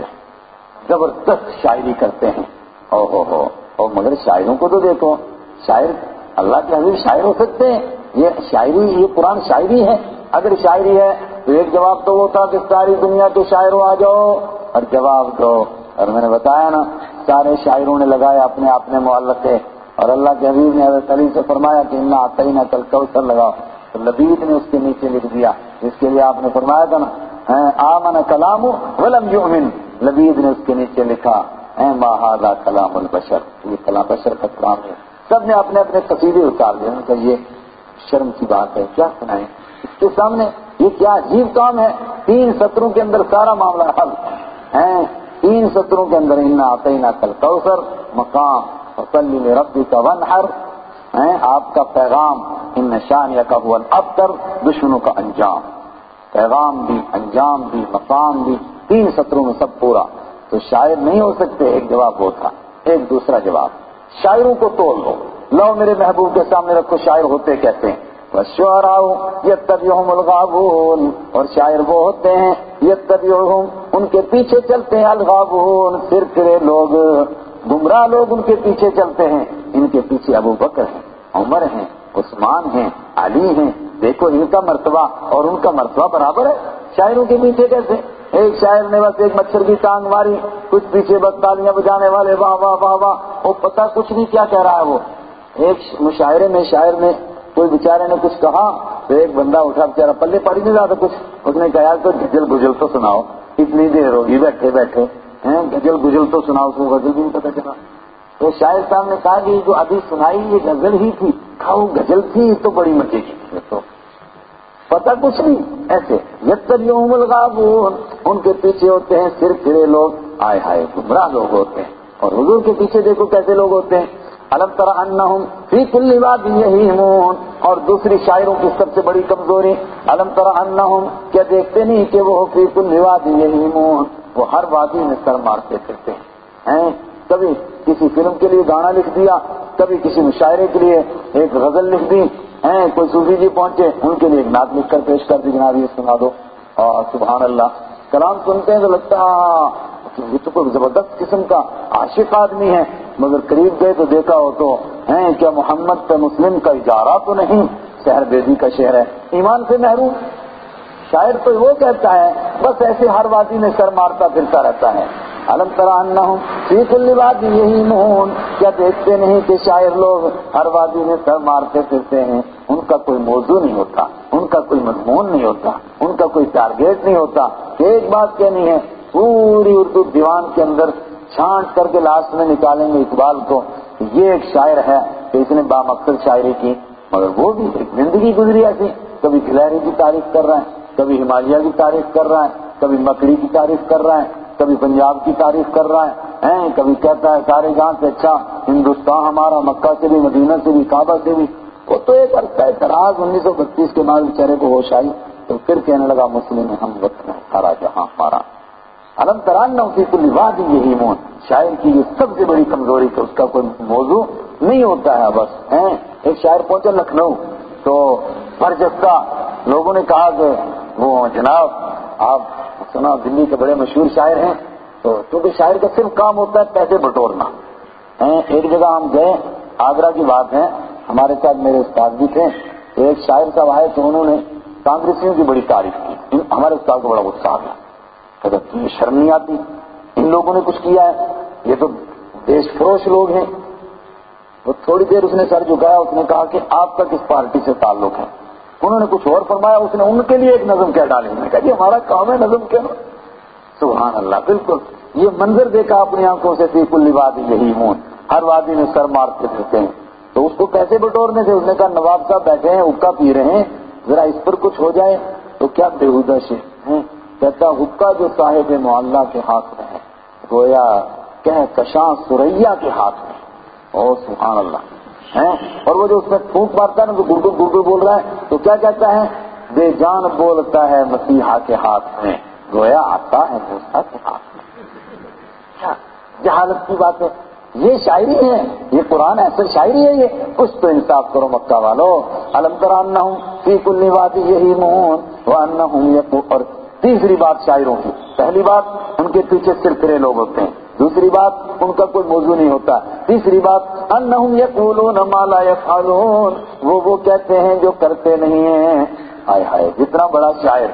زبردست شاعری کرتے ہیں. او مگر شاعروں کو تو دیکھو، شاعر اللہ کے حبیب شاعر ہو سکتے ہیں؟ یہ شاعری، یہ قرآن شاعری ہے. اگر شاعری ہے تو ایک جواب تو وہ تھا کہ ساری دنیا کے شاعروں آ جاؤ، اور جواب دو. اور میں نے بتایا نا، سارے شاعروں نے لگایا اپنے اپنے معلقے، اور اللہ کے حبیب نے حضرت علی سے فرمایا کہ انا اعطیناک الکوثر لگاؤ، تو لبید نے اس کے نیچے لکھ دیا. جس کے لیے آپ نے فرمایا تھا نا آمن کلام ولم یؤمن، لبید نے اس کے نیچے لکھا ما ھذا کلام البشر، یہ کلام بشر کا کلام ہے. سب نے اپنے اپنے قصیدے اتار دیے. کہ یہ شرم کی بات ہے، کیا سنائیں اس کے سامنے؟ یہ کیا عجیب کام ہے. 3 سطروں کے اندر سارا معاملہ حل ہے. 3 سطروں کے اندر انا اعطیناک الکوثر، مقام فصلی لربک وانحر، آپ کا پیغام ان شانئک هو الابتر، دشمنوں کا انجام. پیغام بھی، انجام بھی، مقام بھی، 3 سطروں میں سب پورا. تو شاعر نہیں ہو سکتے. ایک جواب وہ تھا. ایک دوسرا جواب، شاعروں کو تول لو، لو میرے محبوب کے سامنے رکھو شاعر ہوتے کہتے ہیں. وَالشُّعَرَاءُ يَتَّبِعُهُمُ الْغَاوُونَ، اور شاعر وہ ہوتے ہیں يَتَّبِعُهُمْ، ان کے پیچھے چلتے ہیں، الغاوون، پھرے لوگ، گمراہ لوگ ان کے پیچھے چلتے ہیں. ان کے پیچھے ابو بکر ہیں، عمر ہیں، عثمان ہیں، علی ہیں. دیکھو ان کا مرتبہ اور ان کا مرتبہ برابر ہے. شاعروں کے پیچھے کیسے؟ ایک شاعر نے بس ایک مچھر کی ٹانگ ماری، کچھ پیچھے بس تالیاں بجانے والے واہ واہ واہ واہ، وہ پتہ کچھ نہیں کیا کہہ رہا ہے. وہ ایک مشاعرے میں شاعر نے کوئی بیچارے نے کچھ کہا تو ایک بندہ اٹھا، بیچارہ پلے پڑی نہیں رہا تھا کچھ، اس نے کہا تو غزل گجل تو سناؤ، اتنی دیر ہوگی بیٹھے بیٹھے، غزل گجل تو سناؤ. اس کو غزل بھی نہیں پتہ چلا. تو شاعر صاحب نے کہا کہ جو ابھی سنائی یہ غزل ہی تھی. کہا وہ غزل تھی تو بڑی مزے کی تھی. تو پتہ کچھ نہیں. ایسے یتبعہم الغاوون، ان کے پیچھے ہوتے ہیں پھرے لوگ، آئے ہائے گمراہ لوگ ہوتے ہیں. اور حضور کے پیچھے دیکھو کیسے لوگ ہوتے ہیں. الم تر انہم فی کل واد یہیمون، اور دوسری شاعروں کی سب سے بڑی کمزوری، الم تر انہم، کیا دیکھتے نہیں کہ وہ فی کل واد یہیمون، وہ ہر وادی میں سر مارتے پھرتے ہیں. کبھی کسی فلم کے لیے گانا لکھ دیا، کبھی کسی مشاعرے کے لیے ایک غزل لکھ دی. کوئی صوفی جی پہنچے، ان کے لیے ایک نعت لکھ کر پیش کر دی، جناب یہ سنا دو. اور سبحان اللہ، کلام سنتے ہیں تو لگتا ہے یہ تو کوئی زبردست قسم کا عاشق آدمی ہے. مگر قریب گئے تو دیکھا ہو تو کیا محمد پہ مسلم کا اجارہ تو نہیں، شہر بیدی کا شہر ہے، ایمان سے محروم. شاعر تو وہ کہتا ہے بس ایسے ہر وادی میں سر مارتا پھرتا رہتا ہے. الم تر انہم فی کل واد یہیمون، کیا دیکھتے نہیں کہ شاعر لوگ ہر وادی میں سر مارتے پھرتے ہیں. ان کا کوئی موضوع نہیں ہوتا، ان کا کوئی مضمون نہیں ہوتا، ان کا کوئی ٹارگیٹ نہیں ہوتا کہ ایک بات کہنی ہے. پوری اردو دیوان کے اندر چھانٹ کر کے لاسٹ میں نکالیں گے اقبال کو، یہ ایک شاعر ہے کہ اس نے بامقصد شاعری کی. مگر وہ بھی ایک زندگی گزری ایسی، کبھی گلہری کی تعریف کر رہا ہے، کبھی ہمالیہ کی تعریف کر رہا ہے، کبھی مکڑی کی تعریف کر رہا ہے، کبھی پنجاب کی تعریف کر رہا ہے، کبھی کہتا ہے سارے جہاں سے اچھا ہندوستان ہمارا، مکہ سے بھی، مدینہ سے بھی، کعبہ سے بھی. وہ تو ایک عرصہ اعتراض 1932 کے بعد بیچارے کو ہوش آئی تو پھر کہنے لگا مسلم ہم وطن ہے سارا جہاں ہمارا. الم تر انہم فی کل واد یہیمون، شاعر کی یہ سب سے بڑی کمزوری کہ اس کا کوئی موضوع نہیں ہوتا ہے. بس ایک شاعر پہنچا لکھنؤ تو برجستہ لوگوں نے کہا کہ وہ جناب آپ سنا دلی کے بڑے مشہور شاعر ہیں، تو کیونکہ شاعر کا صرف کام ہوتا ہے پیسے بٹورنا. ایک جگہ ہم گئے، آگرہ کی بات ہے، ہمارے ساتھ میرے استاد بھی تھے، ایک شاعر صاحب آئے تو انہوں نے کانگریسیوں کی بڑی تعریف کی، ہمارے استاد کو بڑا غصہ آ گیا، کہتے تمہیں شرم نہیں آتی، ان لوگوں نے کچھ کیا ہے، یہ تو دیش فروش لوگ ہیں۔ وہ تھوڑی دیر اس نے سر جھکایا، اس نے کہا کہ آپ کا کس پارٹی سے تعلق ہے؟ انہوں نے کچھ اور فرمایا، اس نے ان کے لیے ایک نظم کہہ ڈالی، میں نے کہا جی ہمارا کام ہے نظم کہنا۔ سبحان اللہ، بالکل یہ منظر دیکھا اپنی آنکھوں سے، فی کل وادی یہی مون، ہر وادی میں سر مارتے پھرتے ہیں۔ تو اس کو کیسے بٹورنے تھے؟ اس نے کہا نواب صاحب بیٹھے ہیں، حقہ پی رہے ہیں، ذرا اس پر کچھ ہو جائے تو کیا بےہودہ شے ہے۔ کہتا حقہ جو صاحب معلّہ کے ہاتھ میں ہے، گویا کہہ کشاں سریا کے ہاتھ میں۔ او سبحان اللہ ہے۔ اور وہ جو اس میں پھونک مارتا ہے نا، تو گڑگڑ گڑگڑ بول رہا ہے، تو کیا کہتا ہے؟ بے جان بولتا ہے مسیحا کے ہاتھ میں، گویا آتا ہے موسیٰ کے ہاتھ میں۔ کیا جہالت کی بات ہے، یہ شاعری ہے، یہ قرآن اصل شاعری ہے۔ یہ کچھ تو انصاف کرو مکہ والو۔ الم تر انہم فی کل وادی یہیمون وانہم یقولون۔ اور تیسری بات شاعروں کی، پہلی بات ان کے پیچھے سرکرے لوگ ہوتے ہیں، دوسری بات ان کا کوئی موضوع نہیں ہوتا، تیسری بات انہم یقولون ما لا یفعلون، وہ کہتے ہیں جو کرتے نہیں ہیں۔ ہائے ہائے، جتنا بڑا شاعر،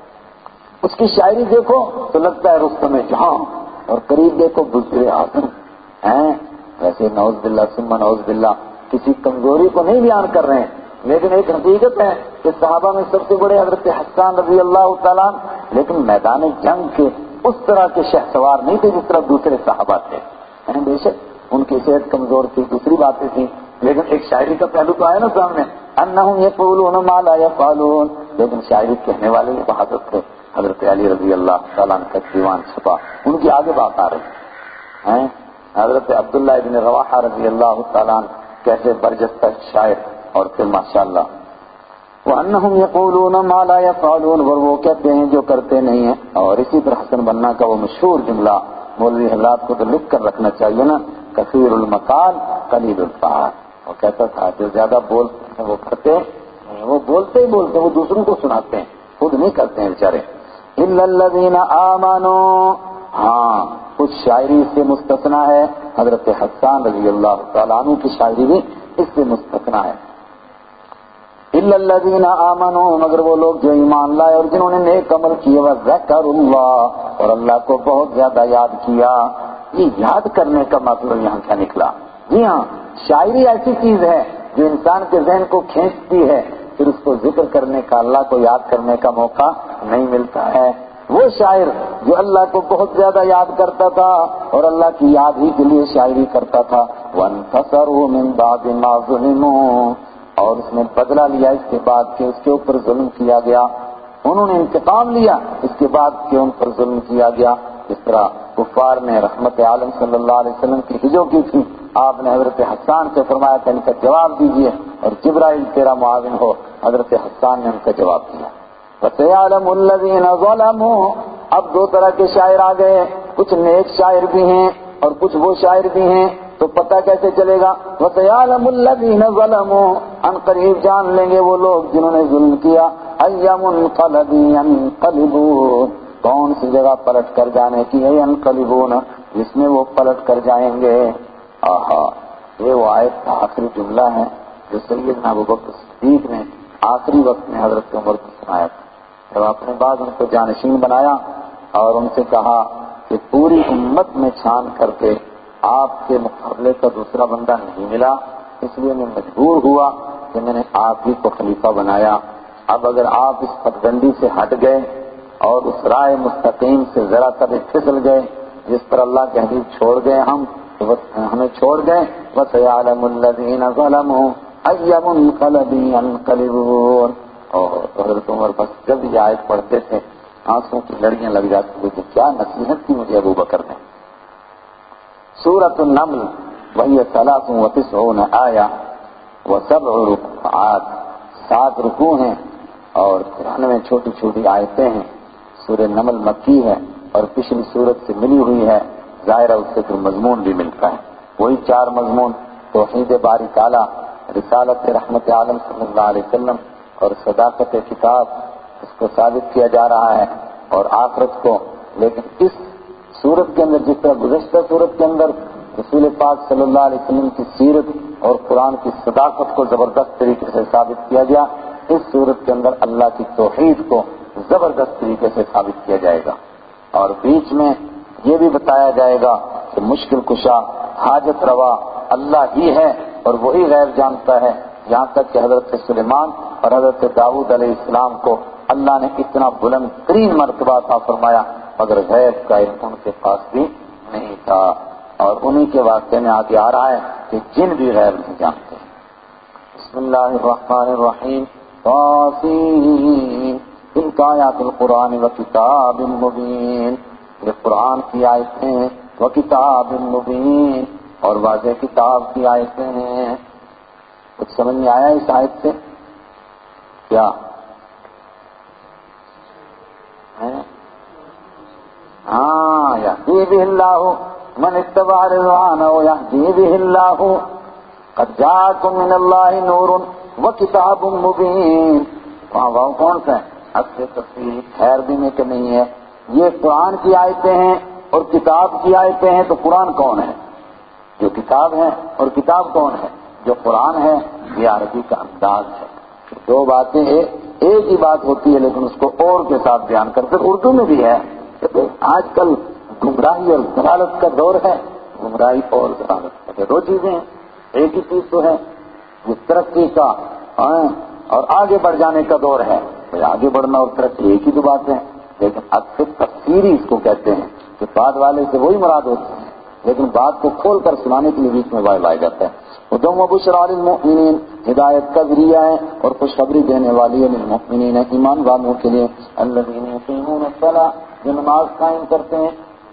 اس کی شاعری دیکھو تو لگتا ہے رستم جہاں، اور قریب دیکھو بزرگ اعظم ہیں۔ ویسے نعوذ باللہ ثم نعوذ باللہ کسی کمزوری کو نہیں بیان کر رہے ہیں، لیکن ایک حقیقت ہے کہ صحابہ میں سب سے بڑے حضرت حسان رضی اللہ تعالیٰ، لیکن میدان جنگ کے اس طرح کے شہسوار نہیں تھے جس طرح دوسرے صحابہ تھے۔ بے شک ان کی صحت کمزور تھی، دوسری باتیں تھیں، لیکن ایک شاعری کا پہلو تو آیا نا سامنے، انہم یقولون ما لا یفعلون، لیکن شاعری کہنے والے بھی بہادر تھے۔ حضرت علی رضی اللہ تعالیٰ کا دیوان چھپا، ان کی آگے بات آ رہی ہے۔ حضرت عبداللہ ابن رواحہ رضی اللہ تعالیٰ کیسے برجستہ شاعر، اور پھر ماشاءاللہ وَأَنَّهُمْ يَقُولُونَ مَا لَا يَفْعَلُونَ، وہ کہتے ہیں جو کرتے نہیں ہیں۔ اور اسی طرح حسن بننا کا وہ مشہور جملہ مولوی حضرات کو تو لکھ کر رکھنا چاہیے نا، کثیر المقال قلیل الفعال۔ وہ کہتا تھا جو زیادہ بولتے ہیں وہ کرتے ہیں، وہ بولتے ہی بولتے ہیں، وہ دوسروں کو سناتے ہیں، خود نہیں کرتے ہیں بیچارے۔ إِلَّا الَّذِينَ آمَنُوا، ہاں کچھ شاعری سے مستثنا ہے، حضرت حسان رضی اللہ تعالیٰ عنہ کی شاعری بھی اس سے مستثنا ہے۔ إِلَّا الَّذِينَ آمَنُوا، مگر وہ لوگ جو ایمان لائے اور جنہوں نے نیک عمل کیے، وَذَكَرُوا اللَّهَ، اور اللہ کو بہت زیادہ یاد کیا۔ یہ یاد کرنے کا مطلب یہاں کیا نکلا؟ جی ہاں، شاعری ایسی چیز ہے جو انسان کے ذہن کو کھینچتی ہے، پھر اس کو ذکر کرنے کا، اللہ کو یاد کرنے کا موقع نہیں ملتا ہے۔ وہ شاعر جو اللہ کو بہت زیادہ یاد کرتا تھا اور اللہ کی یاد ہی کے لیے شاعری کرتا تھا، وَانْتَصَرُوا مِنْ بَعْدِ مَا ظُلِمُوا، اور اس نے بدلہ لیا اس کے بعد کہ اس کے اوپر ظلم کیا گیا، انہوں نے انتقام لیا اس کے بعد کہ ان پر ظلم کیا گیا۔ اس طرح کفار نے رحمت عالم صلی اللہ علیہ وسلم کی ہجو کی تھی، آپ نے حضرت حسان سے فرمایا تھا ان کا جواب دیجئے، اور جبرائیل تیرا معاون ہو، حضرت حسان نے ان کا جواب دیا۔ وَسَيَعْلَمُ الَّذِينَ ظَلَمُوا، اب دو طرح کے شاعر آ گئے، کچھ نیک شاعر بھی ہیں اور کچھ وہ شاعر بھی ہیں، تو پتہ کیسے چلے گا؟ وَسَيَعْلَمُ الَّذِينَ ظَلَمُوا، ان قریب جان لیں گے وہ لوگ جنہوں نے ظلم کیا، أَيَّ مُنْقَلَبٍ يَنْقَلِبُونَ، کون سی جگہ پلٹ کر جانے کی ہے، ينقلبون، جس میں وہ پلٹ کر جائیں گے۔ آہا، یہ وہ آیت کا آخری جملہ ہے جو سیدنا ابوبکر صدیق نے آخری وقت میں حضرت عمر کو سنایا تھا، جب اپنے بعد ان کو جانشین بنایا اور ان سے کہا کہ پوری امت میں چھان کر کے آپ کے مقابلے کا دوسرا بندہ نہیں ملا، اس لیے میں مجبور ہوا کہ میں نے آپ ہی کو خلیفہ بنایا۔ اب اگر آپ اس پگڈنڈی سے ہٹ گئے اور اس رائے مستقیم سے ذرا سا بھی پھسل گئے جس پر اللہ کے حبیب چھوڑ گئے، ہم ہمیں چھوڑ گئے، وَسَيَعْلَمُ الَّذِينَ ظَلَمُوا أَيَّ مُنْقَلَبٍ يَنْقَلِبُونَ۔ اور حضرت عمر بس جب یہ آیت پڑھتے تھے آنسوں کی لڑیاں لگ جاتی تھی کہ کیا نصیحت کی مجھے ابوبکر نے۔ سورۃ النمل وہی 93 آیہ و7 رکوعات، 7 رکوع ہیں اور 93 چھوٹی چھوٹی آیتیں ہیں۔ سورہ نمل مکی ہے اور پچھلی سورت سے ملی ہوئی ہے، ظاہرہ اس سے پھر مضمون بھی ملتا ہے، وہی 4 مضمون، توحید باری تعالیٰ، رسالت رحمت عالم صلی اللہ علیہ وسلم اور صداقت کتاب، اس کو ثابت کیا جا رہا ہے، اور آخرت کو۔ لیکن اس سورت کے اندر جس طرح گزشتہ سورت کے اندر رسول پاک صلی اللہ علیہ وسلم کی سیرت اور قرآن کی صداقت کو زبردست طریقے سے ثابت کیا گیا. اس صورت کے اندر اللہ کی توحید کو زبردست طریقے سے ثابت کیا جائے گا. اور بیچ میں یہ بھی بتایا جائے گا کہ مشکل کشا حاجت روا اللہ ہی ہے اور وہی غیب جانتا ہے. یہاں تک کہ حضرت سلیمان اور حضرت داؤد علیہ السلام کو اللہ نے اتنا بلند ترین مرتبہ عطا فرمایا مگر غیب کا علم ان کے پاس بھی نہیں تھا. اور انہی کے واسطے میں آگے آ رہا ہے کہ جن بھی غیب نہیں جانتے. بسم اللہ الرحمن الرحیم. طاسین تلک آیات القرآن و کتاب مبین. یہ قرآن کی آیتیں و کتاب مبین اور واضح کتاب کی آیتیں ہیں. کچھ سمجھ میں آیا اس آیت سے کیا؟ ہاں یہدی بہ اللہ من اتبع رضوانہ یہدی بہ اللہ قد جاءکم من اللہ نور و کتاب مبین. وہاں واؤ کون سا ہے؟ اصل تفسیر خیر بھی میں کہ نہیں ہے. یہ قرآن کی آیتیں ہیں اور کتاب کی آیتیں ہیں. تو قرآن کون ہے؟ جو کتاب ہے. اور کتاب کون ہے؟ جو قرآن ہے. یہ عربی کا انداز ہے. دو باتیں ایک ہی بات ہوتی ہے لیکن اس کو اور کے ساتھ بیان کرتے. اردو میں بھی ہے. آج کل گمراہی اور ضلالت کا دور ہے. گمراہی اور ضلالت کا دو چیزیں ہیں. ایک ہی چیز تو ہے یہ ترقی کا اور آگے بڑھ جانے کا دور ہے. آگے بڑھنا اور ترقی ایک ہی تو بات ہے. لیکن اکثر تفسیری اس کو کہتے ہیں کہ بعد والے سے وہی مراد ہوتی ہے لیکن بات کو کھول کر سنانے کے لیے بیچ میں وائل آ جاتا ہے. ہدی و بشریٰ للمؤمنین ہدایت کا ذریعہ ہے اور خوشخبری دینے والی ہے للمؤمنین ایمان والوں کے لیے. الذین یقیمون الصلاۃ جو نماز قائم کرتے ہیں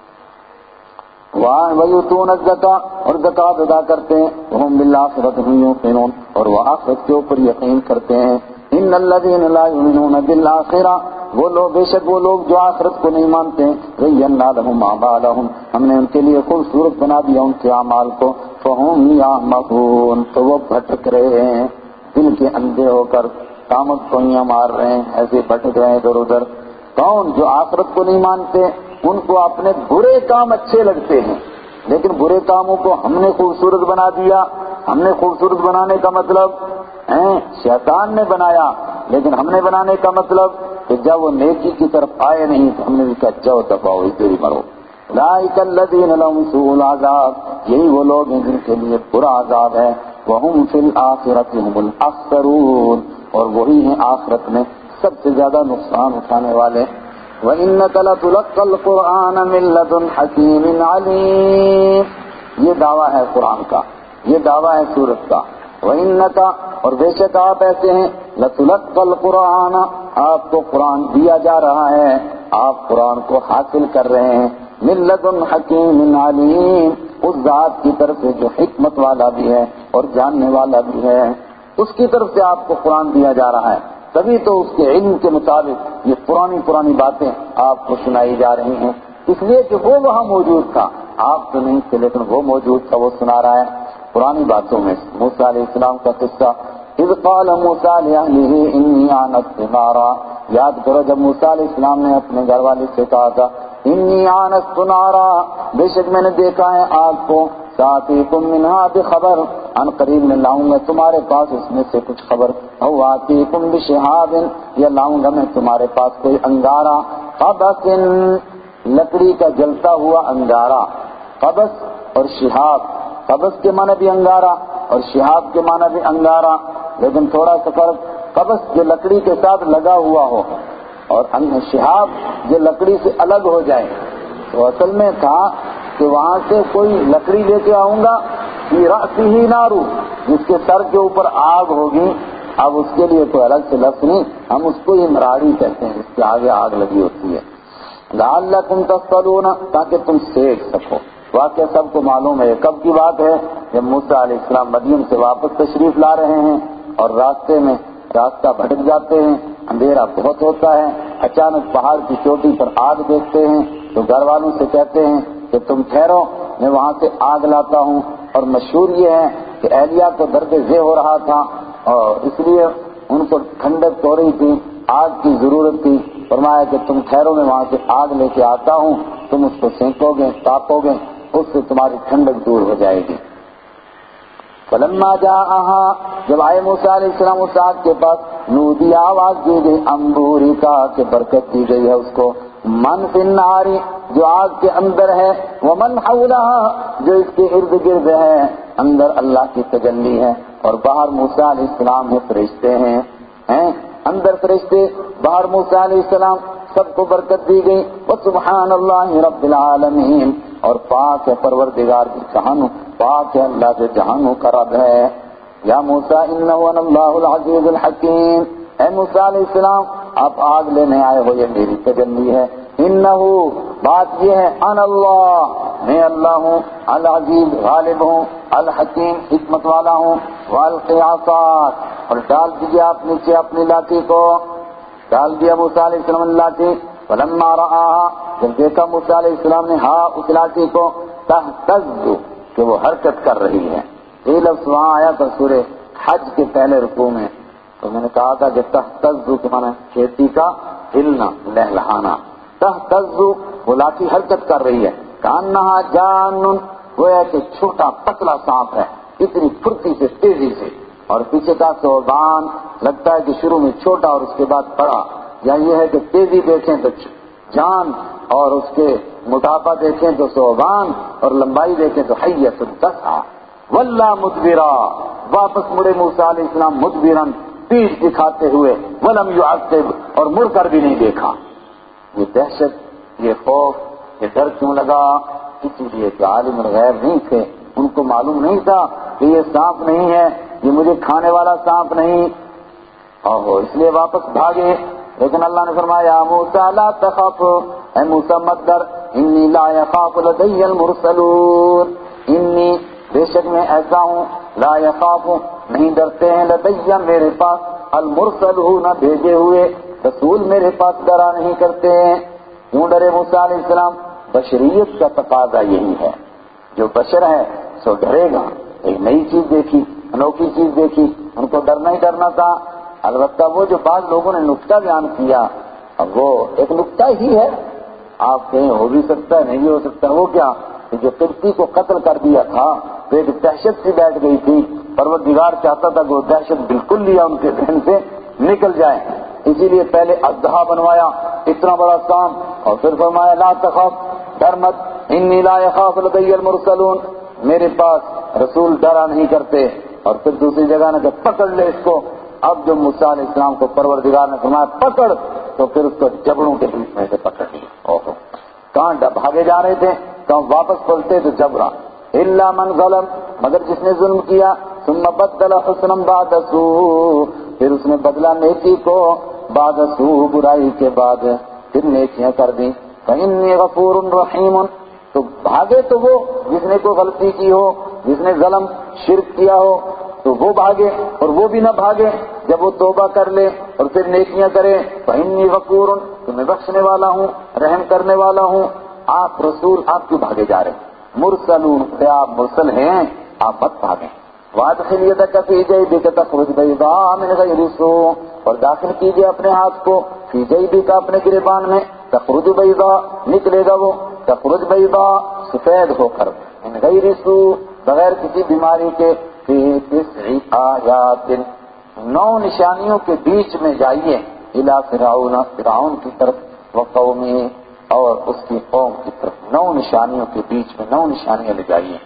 وَيُؤْتُونَ الزَّکاۃ اور زکوٰۃ ادا کرتے ہیں. وَهُمْ بِالْآخِرَةِ هُمْ یوقنون اور وہ آخرت کے اوپر یقین کرتے ہیں. ان الذین لا یؤمنون بالآخرہ وہ لوگ بے شک وہ لوگ جو آخرت کو نہیں مانتے ہیں. زینا لهم اعمالهم ہم نے ان کے لیے خوبصورت بنا دیا ان کے اعمال کو. فهم یعمہون تو وہ بھٹک رہے ہیں دل کے اندھے ہو کر قامت کوئیاں مار رہے ہیں ایسے بھٹک رہے ہیں ادھر ادھر. کون؟ جو آخرت کو نہیں مانتے ان کو اپنے برے کام اچھے لگتے ہیں لیکن برے کاموں کو ہم نے خوبصورت بنا دیا. ہم نے خوبصورت بنانے کا مطلب شیطان نے بنایا لیکن ہم نے بنانے کا مطلب کہ جب وہ نیکی کی طرف آئے نہیں تو ہم نے بھی کہا جاؤ دفاع ہوئی تیری مرو. اولئک الذین لهم سوء العذاب یہی وہ لوگ ہیں جن کے لیے برا عذاب ہے. وهم فی الآخرۃ هم الاخسرون اور وہی ہیں آخرت میں سب سے زیادہ نقصان اٹھانے والے. وَإِنَّكَ لَتُلَقَّى الْقُرْآنَ مِن لَّدُنْ حَكِيمٍ عَلِيمٍ یہ دعویٰ ہے قرآن کا. یہ دعویٰ ہے سورت کا. وَإِنَّكَ اور بے شک آپ ایسے ہیں لَتُلَقَّى الْقُرْآنَ آپ کو قرآن دیا جا رہا ہے. آپ قرآن کو حاصل کر رہے ہیں. مِن لَّدُنْ حَكِيمٍ عَلِيمٍ اس ذات کی طرف سے جو حکمت والا بھی ہے اور جاننے والا بھی ہے اس کی طرف سے آپ کو قرآن دیا جا رہا ہے. تبھی تو اس کے علم کے مطابق یہ پرانی باتیں آپ کو سنائی جا رہی ہیں اس لیے کہ وہ وہاں موجود تھا. آپ تو نہیں تھے لیکن وہ موجود تھا وہ سنا رہا ہے. پرانی باتوں میں موسیٰ علیہ السلام کا قصہ اذ قال موسیٰ لأہلہ انی آنست نارا یاد کرو جب موسیٰ علیہ السلام نے اپنے گھر والے سے کہا تھا انی آنست نارا بے شک میں نے دیکھا ہے آگ کو ساتیکم منہا بخبر ان قریب میں لاؤں گا تمہارے پاس اس میں سے کچھ خبر. او آتیکم بشہاب یا لاؤں گا میں تمہارے پاس کوئی انگارہ قبس لکڑی کا جلتا ہوا انگارہ. قبس اور شہاب قبس کے معنی بھی انگارہ اور شہاب کے معنی بھی انگارہ لیکن تھوڑا سا فرق. قبس جو لکڑی کے ساتھ لگا ہوا ہو اور شہاب جو لکڑی سے الگ ہو جائے. تو اصل میں تھا کہ وہاں سے کوئی لکڑی لے کے آؤں گا فی رأسہ نار جس کے سر کے اوپر آگ ہوگی. اب اس کے لیے کوئی الگ سے لفظ نہیں ہم اس کو یہ مراڑی کہتے ہیں اس کے آگے آگ لگی ہوتی ہے. لعلکم تصطلون تاکہ تم سیکھ سکو. واقعہ سب کو معلوم ہے کب کی بات ہے جب موسیٰ علیہ السلام مدین سے واپس تشریف لا رہے ہیں اور راستے میں راستہ بھٹک جاتے ہیں. اندھیرا بہت ہوتا ہے. اچانک پہاڑ کی چوٹی پر آگ دیکھتے ہیں تو گھر والوں سے کہتے ہیں کہ تم ٹھہرو میں وہاں سے آگ لاتا ہوں. اور مشہور یہ ہے کہ اہلیہ کو درد ذہ ہو رہا تھا اور اس لیے ان کو ٹھنڈک ہو رہی تھی آگ کی ضرورت تھی. فرمایا کہ تم ٹھہرو میں وہاں سے آگ لے کے آتا ہوں تم اس کو سینکو گے تاپو گے اس سے تمہاری ٹھنڈک دور ہو جائے گی۔ فلما جاءها، جب آئے موسیٰ علیہ السلام اس آگ کے پاس، نودی، آواز دی گئی، انبوری کا، کہ برکت دی گئی ہے اس کو، من فی النار، جو آگ کے اندر ہے، ومن حولها، جو اس کے ارد گرد ہے، اندر اللہ کی تجلی ہے، اور باہر موسیٰ علیہ السلام ہے، فرشتے ہیں، اندر فرشتے، باہر موسیٰ علیہ السلام، سب کو برکت دی گئی۔ وسبحان اللہ رب العالمین، اور پاک ہے پروردگار جہانوں، پاک ہے اللہ جو جہانوں کا رب ہے۔ یا موسیٰ انہ انا اللہ العزیز الحکیم، اے موسیٰ علیہ السلام آپ آگ لینے آئے ہو، یہ میری تجلی ہے۔ انہ، بات یہ ہے، انا اللہ، میں اللہ ہوں، العزیز غالب ہوں، الحکیم حکمت والا ہوں، والقی عصاک، اور ڈال دیجیے آپ نیچے اپنی لاٹھی کو، ڈال دیا موسیٰ علیہ السلام نے لاٹھی۔ فلما رآہا، جب دیکھا موسیٰ علیہ السلام نے اس لاٹھی کو، تہتز، کہ وہ حرکت کر رہی ہے۔ یہ لفظ وہاں آیا تھا سورہ حج کے پہلے رکوع میں، تو میں نے کہا تھا کہ تہتز کے معنی کھیتی کا ہلنا، لہلہانا، تہتز، وہ لاٹھی حرکت کر رہی ہے، کانہا جان، گویا کہ چھوٹا پتلا سانپ ہے، اتنی پھرتی سے، تیزی سے، اور پیچھے کا ثعبان، لگتا ہے کہ شروع میں چھوٹا اور اس کے بعد بڑا، یا یہ ہے کہ تیزی دیکھیں تو جان، اور اس کے موٹاپا دیکھیں تو ثعبان، اور لمبائی دیکھیں تو حیۃ تسعی، واللہ مدبرا، واپس مڑے موسیٰ علیہ السلام مدبرن، پیٹھ دکھاتے ہوئے، ولم یعقب، اور مڑ کر بھی نہیں دیکھا۔ یہ دہشت، یہ خوف، یہ ڈر کیوں لگا؟ اسی لیے کہ عالم الغیب نہیں تھے، ان کو معلوم نہیں تھا کہ یہ سانپ نہیں ہے، یہ مجھے کھانے والا سانپ نہیں، اس لیے واپس بھاگے۔ لیکن اللہ نے فرمایا، یا موسیٰ لا تخف، اے موسیٰ مت ڈر، انی لا یخاف لدی المرسلون، انی، بے شک میں ایسا ہوں، لا یخاف، نہیں ڈرتے ہیں، لدی، میرے پاس، المرسلون، بھیجے ہوئے رسول میرے پاس ڈرا نہیں کرتے ہیں۔ کیوں ڈرے موسیٰ علیہ السلام؟ بشریت کا تقاضا یہی ہے، جو بشر ہے سو ڈرے گا، ایک نئی چیز دیکھی، انوکھی چیز دیکھی، ان کو ڈرنا ہی ڈرنا تھا۔ البتہ وہ جو بعض لوگوں نے نکتہ بیان کیا، اب وہ ایک نکتہ ہی ہے، آپ کہیں ہو بھی سکتا ہے نہیں بھی ہو سکتا، وہ کیا کہ جو قبطی کو قتل کر دیا تھا تو ایک دہشت سی بیٹھ گئی تھی، پروردگار چاہتا تھا کہ وہ دہشت بالکل لیا ان کے ذہن سے نکل جائے، اسی لیے پہلے اژدہا بنوایا، اتنا بڑا کام، اور پھر فرمایا لا تخف، ڈر مت، انی لا یخاف لدی المرسلون، میرے پاس رسول ڈرا نہیں کرتے، اور پھر دوسری جگہ نے کہ پکڑ لے اس کو۔ اب جو موسیٰ علیہ السلام کو پروردگار نے فرمایا پکڑ، تو پھر اس کو جبڑوں کے بیچ میں سے پکڑ لیا۔ کہاں بھاگے جا رہے تھے، کہاں واپس پلٹے تو جبرا، الا من ظلم، مگر جس نے ظلم کیا، ثم بدل حسنا بعد سوء، پھر اس نے بدلا نیکی کو بعد سوء، برائی کے بعد پھر نیکیاں کر دی، فإنی غفور رحیم، تو بھاگے تو وہ جس نے کوئی غلطی کی ہو، جس نے ظلم شرک کیا ہو تو وہ بھاگے، اور وہ بھی نہ بھاگے جب وہ توبہ کر لے اور پھر نیکیاں کرے، فإنی غفور، تو میں بخشنے والا ہوں، رحم کرنے والا ہوں۔ آپ رسول، آپ کیوں بھاگے جا رہے ہیں؟ مرسلون، کہ آپ مرسل ہیں، آپ مت بھاگیں۔ وادخل یدک فی جیبک تخرج بیضاء من غیر سوء، اور داخل کیجئے اپنے ہاتھ کو فی جیبک، اپنے گریبان میں، تخرج بیضاء، نکلے گا وہ، تخرج بیضاء، سفید ہو کر، من غیر سوء، بغیر کسی بیماری کے، فی 9 آیات، 9 نشانیوں کے بیچ میں جائیے، الی فرعون، فرعون کی طرف، وقومہ، اور اس کی قوم کی طرف، 9 نشانیوں کے بیچ میں 9 نشانیاں لے جائیے۔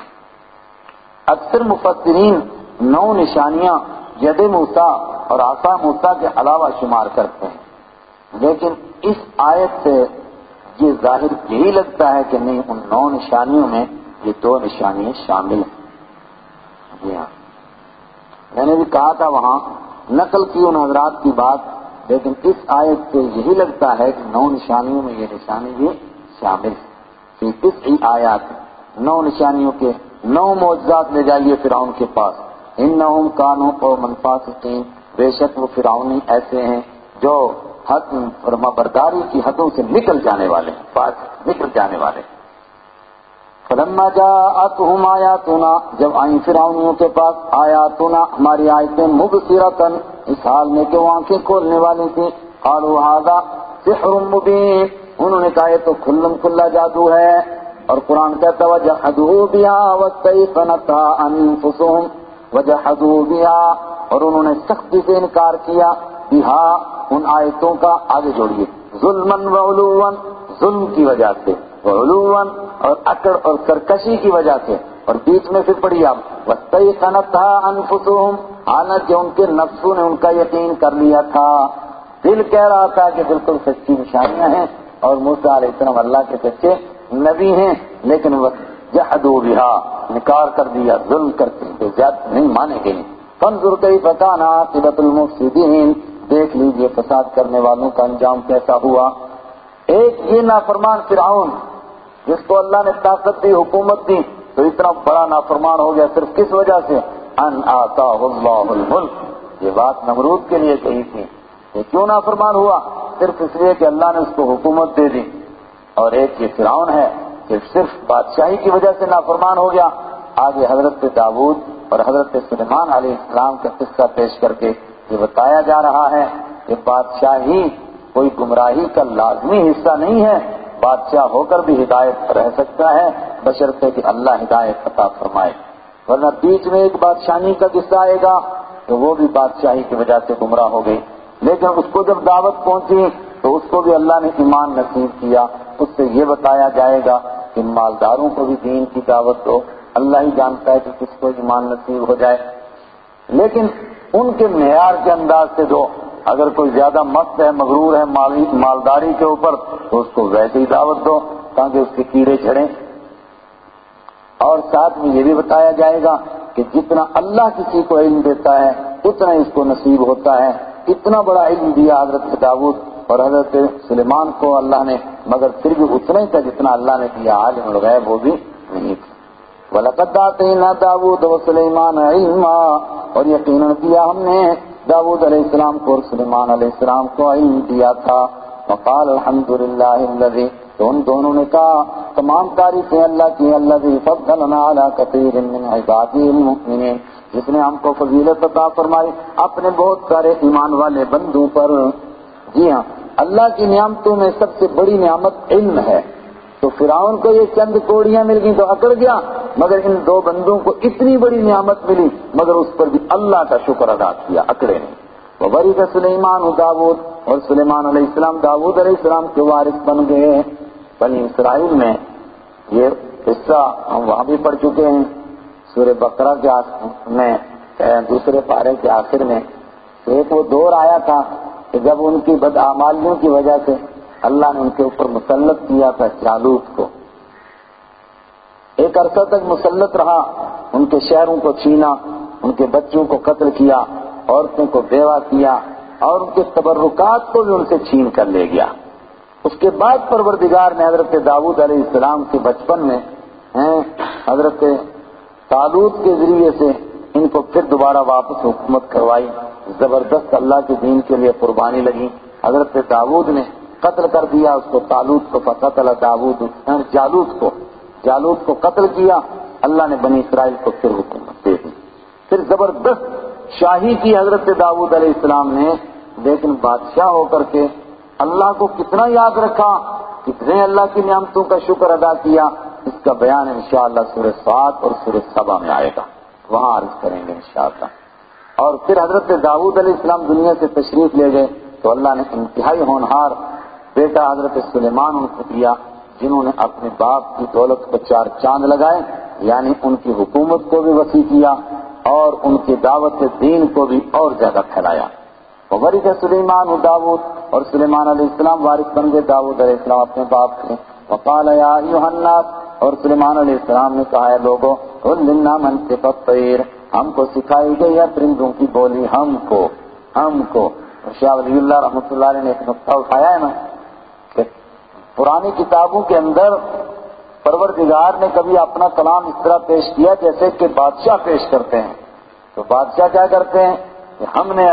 اکثر مفسرین 9 نشانیاں ید موسیٰ اور عصا موسیٰ کے علاوہ شمار کرتے ہیں، لیکن اس آیت سے یہ ظاہر یہی لگتا ہے کہ نہیں، ان 9 نشانیوں میں یہ 2 نشانیاں شامل ہیں۔ جی ہاں، میں نے بھی کہا تھا وہاں، نقل کی ان حضرات کی بات، لیکن اس آیت سے یہی لگتا ہے کہ 9 نشانیوں میں یہ نشانی بھی شامل ہے۔ کہ 9 آیات، 9 نشانیوں کے 9 معجزات لے جائیے فرعون کے پاس۔ انہم کانوا قوما فاسقین، بے شک وہ فرعونی ایسے ہیں جو حد فرما برداری کی حدوں سے نکل جانے والے ہیں، فاسق، نکل جانے والے ہیں۔ فلما جاءتهم آیاتنا، جب آئیں فرعونیوں کے پاس آیاتنا، ہماری آیتیں، مبصرۃ، اس حال میں کہ وہ آنکھیں کھولنے والی تھیں، قالوا ھذا سحر مبین، انہوں نے کہا یہ تو کھلم کھلا جادو ہے، اور قرآن کہتا ہے وَجَحَدُوا بِهَا وَاسْتَيْقَنَتْهَا أَنفُسُهُمْ وَجَحَدُوا بِهَا، اور انہوں نے سختی سے انکار کیا، بِهَا ان آیتوں کا، آگے جوڑیے، ظُلْمًا وَعُلُوًّا ظلم کی وجہ سے، وَعُلُوًّا اور اکڑ اور سرکشی کی وجہ سے، اور بیچ میں پھر پڑھی آپ وَاسْتَيْقَنَتْهَا أَنفُسُهُمْ، حالانکہ ان کے نفسوں نے ان کا یقین کر لیا تھا، دل کہہ رہا تھا کہ بالکل سچی نشانیاں ہیں اور موسیٰ علیہ السلام اللہ کے سچے نبی ہیں، لیکن وہ جحدوا بها انکار کر دیا، ظلم کرتے ہیں، زیادہ نہیں مانے گئے۔ فانظر کیف کان عاقبۃ المفسدین، دیکھ لیجئے فساد کرنے والوں کا انجام کیسا ہوا۔ ایک یہ نافرمان فرعون جس کو اللہ نے طاقت دی، حکومت دی، تو اتنا بڑا نافرمان ہو گیا صرف کس وجہ سے؟ ان آتاہ اللہ الملک، یہ بات نمرود کے لیے کہی تھی، یہ کیوں نافرمان ہوا؟ صرف اس لیے کہ اللہ نے اس کو حکومت دے دی۔ اور ایک یہ فرعون ہے کہ صرف بادشاہی کی وجہ سے نافرمان ہو گیا۔ آگے حضرت داؤد اور حضرت سلیمان علیہ السلام کا قصہ پیش کر کے یہ بتایا جا رہا ہے کہ بادشاہی کوئی گمراہی کا لازمی حصہ نہیں ہے، بادشاہ ہو کر بھی ہدایت رہ سکتا ہے بشرطے کہ اللہ ہدایت عطا فرمائے، ورنہ بیچ میں ایک بادشاہی کا قصہ آئے گا تو وہ بھی بادشاہی کی وجہ سے گمراہ ہو گئی، لیکن اس کو جب دعوت پہنچی تو اس کو بھی اللہ نے ایمان نصیب کیا۔ اس سے یہ بتایا جائے گا کہ مالداروں کو بھی دین کی دعوت دو، اللہ ہی جانتا ہے کہ کس کو ایمان نصیب ہو جائے، لیکن ان کے معیار کے انداز سے دو۔ اگر کوئی زیادہ مست ہے، مغرور ہے مالداری کے اوپر، تو اس کو ویسے ہی دعوت دو تاکہ اس کے کیڑے جھڑیں۔ اور ساتھ میں یہ بھی بتایا جائے گا کہ جتنا اللہ کسی کو علم دیتا ہے اتنا اس کو نصیب ہوتا ہے۔ اتنا بڑا علم دیا حضرت داؤد اور حضرت سلیمان کو اللہ نے، مگر پھر بھی اتنا ہی تھا جتنا اللہ نے دیا، عالم الغیب وہ بھی نہیں تھا۔ وَلَقَدْ آتَيْنَا دَاوُودَ وَسُلَيْمَانَ عِلْمًا، اور یقیناً دیا ہم نے داؤد علیہ السلام کو اور سلیمان علیہ السلام کو علم دیا تھا۔ وقال الحمد للہ الذی، تو ان دونوں نے کہا تمام تعریفیں اللہ کی، الذی فضلنا علی کثیر من عبادہ المؤمنین، جس نے ہم کو فضیلت عطا فرمائی اپنے بہت سارے ایمان والے بندوں پر۔ جی ہاں، اللہ کی نعمتوں میں سب سے بڑی نعمت علم ہے۔ تو فرعون کو یہ چند کوڑیاں مل گئی تو اکڑ گیا، مگر ان دو بندوں کو اتنی بڑی نعمت ملی مگر اس پر بھی اللہ کا شکر ادا کیا، اکڑے نہیں۔ وَوَرِثَ سُلَيْمَانُ داؤد، اور سلیمان علیہ السلام داؤد علیہ السلام کے وارث بن گئے۔ بنی اسرائیل میں یہ قصہ ہم وہاں بھی پڑھ چکے ہیں، سورہ بقرہ کے میں دوسرے پارے کے آخر میں ایک وہ دور آیا تھا کہ جب ان کی بدعمالیوں کی وجہ سے اللہ نے ان کے اوپر مسلط کیا تھا جالوت کو، ایک عرصہ تک مسلط رہا، ان کے شہروں کو چھینا، ان کے بچوں کو قتل کیا، عورتوں کو بیوہ کیا اور ان کے تبرکات کو بھی ان سے چھین کر لے گیا۔ اس کے بعد پروردگار نے حضرت داؤد علیہ السلام کے بچپن میں حضرت طالوت کے ذریعے سے ان کو پھر دوبارہ واپس حکومت کروائی، زبردست اللہ کے دین کے لیے قربانی لگی۔ حضرت داؤد نے قتل کر دیا اس کو، طالوت کو، فقتل داؤد جالوت کو قتل کیا، اللہ نے بنی اسرائیل کو پھر حکومت دے دی، پھر زبردست شاہی کی حضرت داؤد علیہ السلام نے، لیکن بادشاہ ہو کر کے اللہ کو کتنا یاد رکھا، کتنے اللہ کی نعمتوں کا شکر ادا کیا، اس کا بیان انشاءاللہ سورہ صاد اور سورہ سبا میں آئے گا، وہاں عرض کریں گے انشاءاللہ۔ اور پھر حضرت داؤد علیہ السلام دنیا سے تشریف لے گئے تو اللہ نے انتہائی ہونہار بیٹا حضرت سلیمان ان کو دیا، جنہوں نے اپنے باپ کی دولت کو چار چاند لگائے، یعنی ان کی حکومت کو بھی وسیع کیا اور ان کی دعوت دین کو بھی اور زیادہ پھیلایا۔ وَوَرِثَ سُلَيْمَانُ داؤد، اور سلیمان علیہ السلام وارث بن گئے داؤد علیہ السلام اپنے باپ کے۔ وَقَالَ يَا أَيُّهَا النَّاسُ، اور سلیمان علیہ السلام نے کہا ہے لوگوں، عُلِّمْنَا مَنطِقَ الطَّيْرِ، ہم کو سکھائی گئی ہے پرندوں کی بولی، ہم کو۔ شاہ ولی اللہ رحمۃ اللہ علیہ نے ایک نقطہ اٹھایا ہے نا کہ پرانی کتابوں کے اندر پروردگار نے کبھی اپنا کلام اس طرح پیش کیا جیسے کہ بادشاہ پیش کرتے ہیں، تو بادشاہ کیا کرتے ہیں کہ ہم نے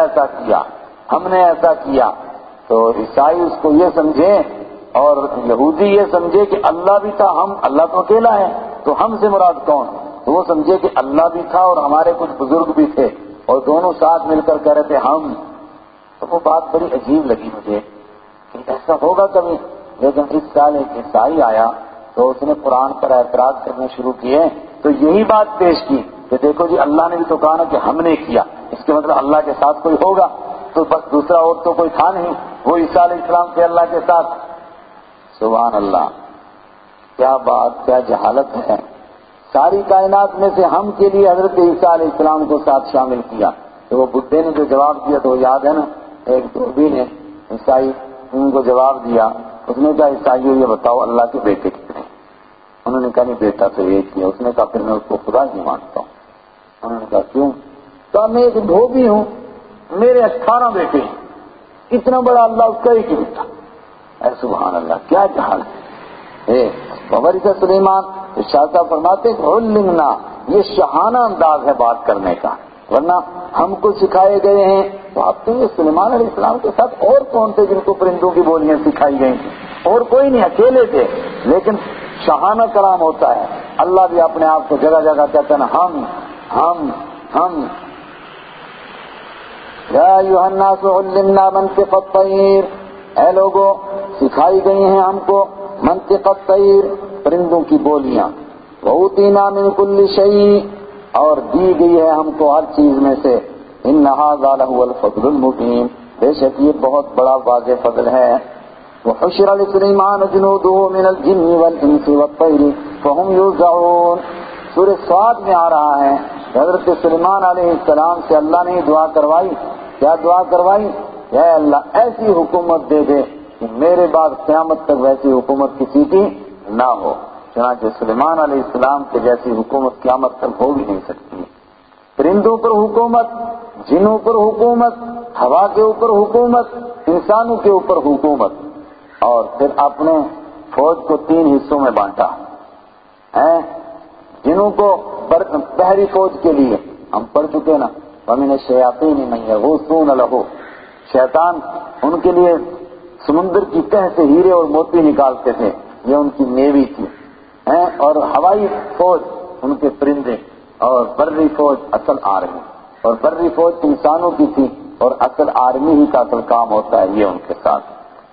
ایسا کیا، تو عیسائی اس کو یہ سمجھے اور یہودی یہ سمجھے کہ اللہ بھی تھا، اللہ تو اکیلا ہے تو ہم سے مراد کون، تو وہ سمجھے کہ اللہ بھی تھا اور ہمارے کچھ بزرگ بھی تھے اور دونوں ساتھ مل کر کہہ رہے تھے ہم، تو وہ بات بڑی عجیب لگی مجھے کہ ایسا ہوگا کبھی۔ لیکن اس سال ایک عیسائی آیا تو اس نے قرآن پر اعتراض کرنے شروع کیے تو یہی بات پیش کی کہ دیکھو جی اللہ نے بھی تو کہا نا کہ ہم نے کیا، اس کے مطلب اللہ کے ساتھ کوئی ہوگا، تو بس دوسرا اور تو کوئی تھا نہیں، وہ عیسیٰ علیہ السلام کے اللہ کے ساتھ۔ سبحان اللہ، کیا بات، کیا جہالت ہے۔ ساری کائنات میں سے ہم کے لیے حضرت عیسیٰ علیہ السلام کو ساتھ شامل کیا۔ تو وہ بڈھے نے جو جواب دیا تو وہ یاد ہے نا، ایک دوربی نے عیسائی ان کو جواب دیا، اس نے کہا عیسائیوں یہ بتاؤ اللہ کے بیٹے کتنے ہیں؟ انہوں نے کہا نہیں بیٹا تو ایک ہی ہے۔ اس نے کہا پھر میں اس کو خدا ہی مانتا ہوں۔ انہوں نے کہا کیوں؟ کہا میں ایک دھوبی ہوں، میرے 18 بیٹے ہیں، اتنا بڑا اللہ اس کا ایک ہی بیٹا۔ اے سبحان اللہ، کیا جہالت ہے۔ وورث سلیمان، شاہ صاحب فرماتے ہیں علمنا، یہ شاہانہ انداز ہے بات کرنے کا، ورنہ ہم کو سکھائے گئے ہیں تو آپ تو یہ سلیمان علیہ السلام کے ساتھ اور کون تھے جن کو پرندوں کی بولیاں سکھائی گئی تھیں؟ اور کوئی نہیں، اکیلے تھے، لیکن شاہانہ کلام ہوتا ہے۔ اللہ بھی اپنے آپ کو جگہ جگہ کہتا ہے ہم یا ایھا الناس علمنا منطق الطیر، اے لوگوں سکھائی گئی ہیں ہم کو منطق الطیر، پرندوں کی بولیاں، وَأُوتِینَا مِن كُلِّ شَیْءٍ، اور دی گئی ہے ہم کو ہر چیز میں سے، إِنَّ هَذَا لَهُوَ الْفَضْلُ الْمُبِینُ، بے شک یہ بہت بڑا واضح فضل ہے۔ وَحُشِرَ لِسُلَیمَانَ جُنُودُهُ مِنَ الْجِنِّ وَالْإِنسِ وَالطَّیْرِ فَهُمْ یُوزَعُونَ۔ سورہ صاد میں آ رہا ہے حضرت سلیمان علیہ السلام سے اللہ نے دعا کروائی، کیا دعا کروائی؟ اے اللہ ایسی حکومت دے دے کہ میرے بعد قیامت تک ویسی حکومت کسی کی نہ ہو۔ چنانچہ سلیمان علیہ السلام کے جیسی حکومت قیامت تک ہو بھی نہیں سکتی۔ پرندوں پر حکومت، جنوں پر حکومت، ہوا کے اوپر حکومت، انسانوں کے اوپر حکومت، اور پھر اپنے فوج کو 3 حصوں میں بانٹا ہے۔ جنوں کو بحری فوج کے لیے ہم پڑھ چکے نا، وَمِنَ الشَّیَاطِینِ مَن یَغُوصُونَ لَهُ، شیطان ان کے لیے سمندر کی تہ سے ہیرے اور موتی نکالتے تھے، یہ ان کی نیوی تھی، اور ہوائی فوج ان کے پرندے، اور بری فوج اصل آرمی، اور بری فوج انسانوں کی تھی، اور اصل آرمی ہی کا اصل کام ہوتا ہے یہ ان کے ساتھ۔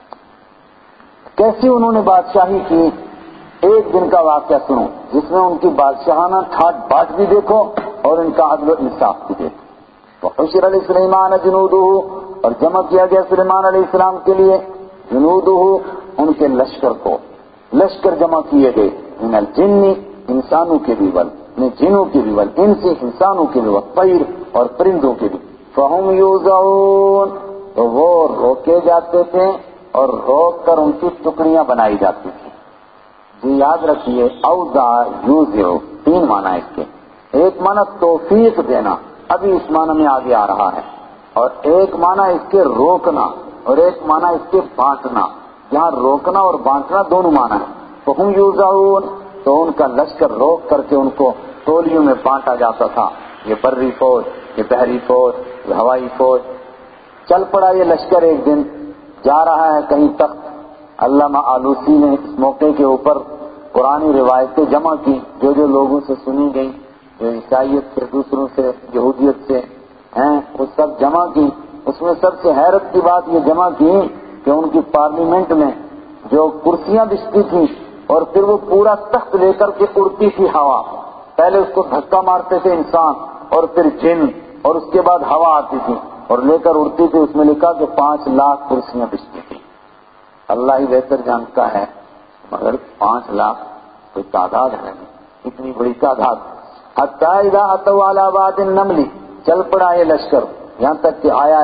کیسی انہوں نے بادشاہی کی، ایک دن کا واقعہ سنو جس میں ان کی بادشاہانہ ٹھاٹ باٹ بھی دیکھو اور ان کا عدل و انصاف بھی دیکھو۔ وحشر لسلیمان جنودہ، اور جمع کیا گیا سلیمان علیہ السلام کے لیے جنودہ ان کے لشکر کو، لشکر جمع کیے گئے، من الجن انسانوں کے بھی، جنوں کے بھی، والانس انسانوں کے بھی، والطیر اور پرندوں کے بھی، فہم یوزعون، تو وہ روکے جاتے تھے اور روک کر ان کی ٹکڑیاں بنائی جاتی تھی۔ جی یاد رکھیے اوزع یوزع 3 معنی اس کے، ایک معنی توفیق دینا، ابھی اس معنی میں آگے آ رہا ہے، اور ایک معنی اس کے روکنا، اور ایک معنی اس کے بانٹنا۔ یہاں روکنا اور بانٹنا دونوں معنی ہیں۔ فہم یوزعون، تو ان کا لشکر روک کر کے ان کو ٹولیوں میں بانٹا جاتا تھا، یہ بری فوج، یہ بحری فوج، یہ ہوائی فوج۔ چل پڑا یہ لشکر، ایک دن جا رہا ہے کہیں تخت۔ علامہ آلوسی نے اس موقع کے اوپر پرانی روایتیں جمع کی، جو لوگوں سے سنی گئی، جو عیسائیت سے، دوسروں سے، یہودیت سے ہیں، وہ سب جمع کی۔ اس میں سب سے حیرت کی بات یہ جمع کی کہ ان کی پارلیمنٹ میں جو کرسیاں بچتی تھیں اور پھر وہ پورا تخت لے کر کے اڑتی تھی ہوا، پہلے اس کو دھکا مارتے تھے انسان اور پھر جن، اور اس کے بعد ہوا آتی تھی اور لے کر اڑتی تھی، اس میں لکھا کہ 5 لاکھ کرسیاں بچتی تھی۔ اللہ ہی بہتر جانتا ہے، مگر 5 لاکھ کوئی تعداد ہے نہیں، اتنی بڑی تعداد۔ حتی اذا اتوا علی واد النمل، چل پڑا یہ لشکر یہاں تک کہ آیا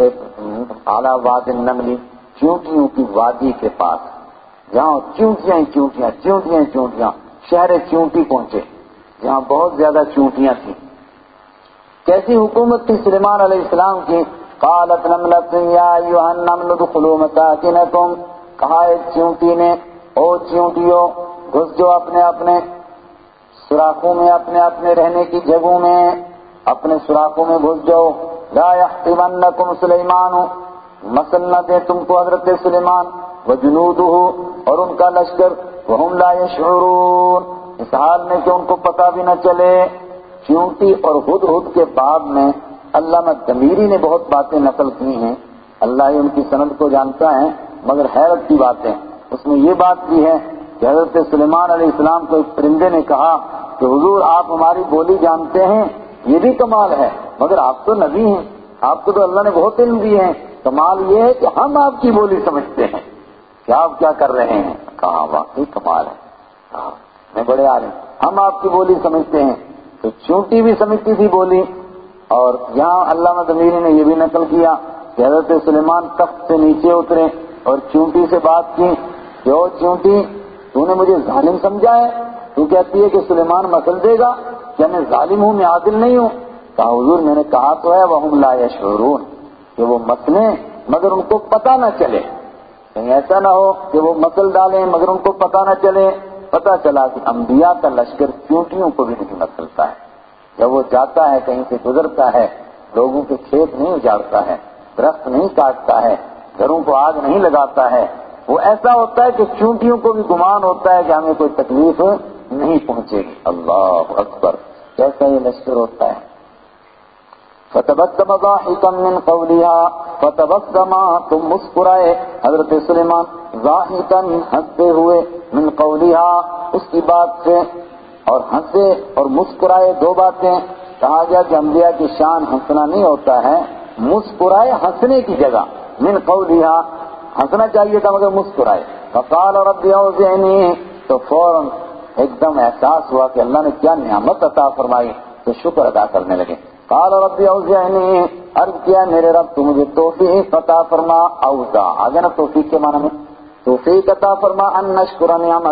علی واد النمل، چیونٹیوں کی وادی کے پاس، جہاں چیونٹیاں چیونٹیاں چیونٹیاں چیونٹیاں، شہر چیونٹی پہنچے جہاں بہت زیادہ چیونٹیاں تھیں۔ کیسی حکومت تھی سلیمان علیہ السلام کی؟ قالت نملۃ یا ایھا النمل ادخلوا مساکنکم، کہا ایک چیونٹی نے، او چیونٹیوں گھس جاؤ اپنے اپنے سوراخوں میں، اپنے اپنے رہنے کی جگہوں میں، اپنے سوراخوں میں گھس جاؤ۔ لا یحطمنکم سلیمان، مسل نہ دے تم کو حضرت سلیمان، وجنودہ اور ان کا لشکر، وہم لا یشعرون، اس حال میں کہ ان کو پتہ بھی نہ چلے۔ چیونٹی اور ہدہد کے باب میں علامہ دمیری نے بہت باتیں نقل کی ہیں، اللہ ہی ان کی سند کو جانتا ہے، مگر حیرت کی بات ہے اس میں یہ بات بھی ہے کہ حضرت سلیمان علیہ السلام کو ایک پرندے نے کہا کہ حضور آپ ہماری بولی جانتے ہیں، یہ بھی کمال ہے، مگر آپ تو نبی ہیں، آپ کو تو اللہ نے بہت علم دیے ہیں، کمال یہ ہے کہ ہم آپ کی بولی سمجھتے ہیں کہ آپ کیا کر رہے ہیں۔ کہا واقعی کمال ہے، کہا میں بڑے عالم، ہم آپ کی بولی سمجھتے ہیں۔ تو چونٹی بھی سمجھتی تھی بولی، اور یہاں علامہ ضمیری نے یہ بھی نقل کیا کہ حضرت سلیمان تخت سے نیچے اترے اور چونٹی سے بات کی کہ او چونٹی، تو نے مجھے ظالم سمجھا ہے، تو کہتی ہے کہ سلیمان مسل دے گا، کیا میں ظالم ہوں، میں عادل نہیں ہوں؟ کہا حضور میں نے کہا تو ہے وَهُمْ لَا يَشْعُرُونَ کہ وہ مسلیں مگر ان کو پتہ نہ چلے، کہیں ایسا نہ ہو کہ وہ مسل ڈالیں مگر ان کو پتہ نہ چلے۔ پتہ چلا کہ انبیاء کا لشکر چونٹیوں کو بھی نہیں مسلتا ہے، جب وہ جاتا ہے کہیں سے گزرتا ہے، لوگوں کے کھیت نہیں اجاڑتا ہے، درخت نہیں کاٹتا ہے، گھروں کو آگ نہیں لگاتا ہے، وہ ایسا ہوتا ہے کہ چونٹیوں کو بھی گمان ہوتا ہے کہ ہمیں کوئی تکلیف نہیں پہنچے گی۔ اللہ اکبر، کیسا یہ لشکر ہوتا ہے۔ فتبسم ضاحكا من قولها، فتبسم تم مسکرائے حضرت سلیمان، ضاحكا ہنستے ہوئے، من قولها اس کی بات سے، اور ہنسے اور مسکرائے دو باتیں۔ کہا گیا کہ انبیاء کی شان ہنسنا نہیں ہوتا ہے، مسکرائے ہنسنے کی جگہ، من قولها ہنسنا چاہیے تھا مگر مسکرائے۔ فقال رب اوزعنی، تو فوراً ایک دم احساس ہوا کہ اللہ نے کیا نعمت عطا فرمائی، تو شکر ادا کرنے لگے۔ قال رب اوزعنی، عرض کیا میرے رب تو مجھے توفیق عطا فرما، اوزع آگے نا توفیق کے معنی میں، توفیق عطا فرما ان نشکر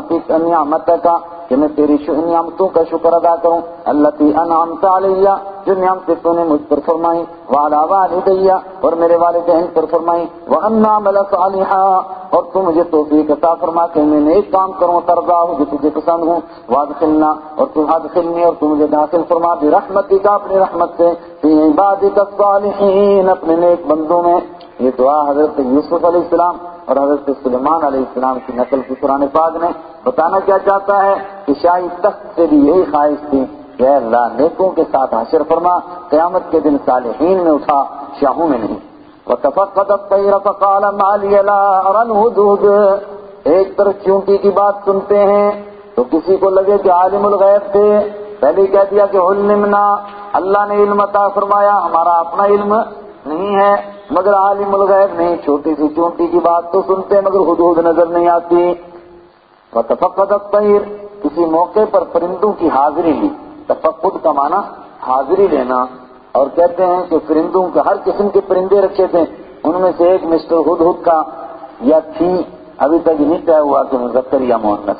نعمتک کہ میں تیری نعمتوں کا شکر ادا کروں، التی انعمت علیہ جو نعمتیں تو نے مجھ پر فرمائی، وعلی والدی اور میرے والدین پر فرمائی، وان اعمل صالحا اور تو مجھے توفیق عطا فرما کہ میں نیک کام کروں، ترضاہ جو تجھے پسند ہوں، وادخلنا اور تو ادخلنی اور تو مجھے داخل فرما برحمتک اپنی رحمت سے، فی عبادک الصالحین اپنے نیک بندوں میں۔ یہ دعا حضرت یوسف علیہ السلام اور حضرت سلیمان علیہ السلام کی نقل کی قرآن پاک نے بتانا کیا چاہتا ہے کہ شاہی تخت سے بھی یہی خواہش تھی کہ اے اللہ نیکوں کے ساتھ حشر فرما، قیامت کے دن صالحین میں اٹھا، شاہوں میں نہیں۔ وَتَفَقَّدَ الطَّيْرَ فَقَالَ مَا لِيَ لَا أَرَى الْهُدْهُدَ، ایک طرف چونٹی کی بات سنتے ہیں تو کسی کو لگے کہ عالم الغیب تھے، پہلے کہہ دیا کہ علمنا، اللہ نے علم عطا فرمایا، ہمارا اپنا علم نہیں ہے، مگر عالم الغیب نہیں، چھوٹی سی چونٹی کی بات تو سنتے مگر ہدہد نظر نہیں آتی۔ وَتَفَقَّدَ الطَّيْرَ کسی موقع پر پرندوں کی حاضری لی، تفقد کا معنی حاضری لینا، اور کہتے ہیں کہ پرندوں کے ہر قسم کے پرندے رکھے تھے، ان میں سے ایک مسٹر ہدہد کا یا تھی، ابھی تک نہیں طے ہوا کہ مذکر یا مؤنث،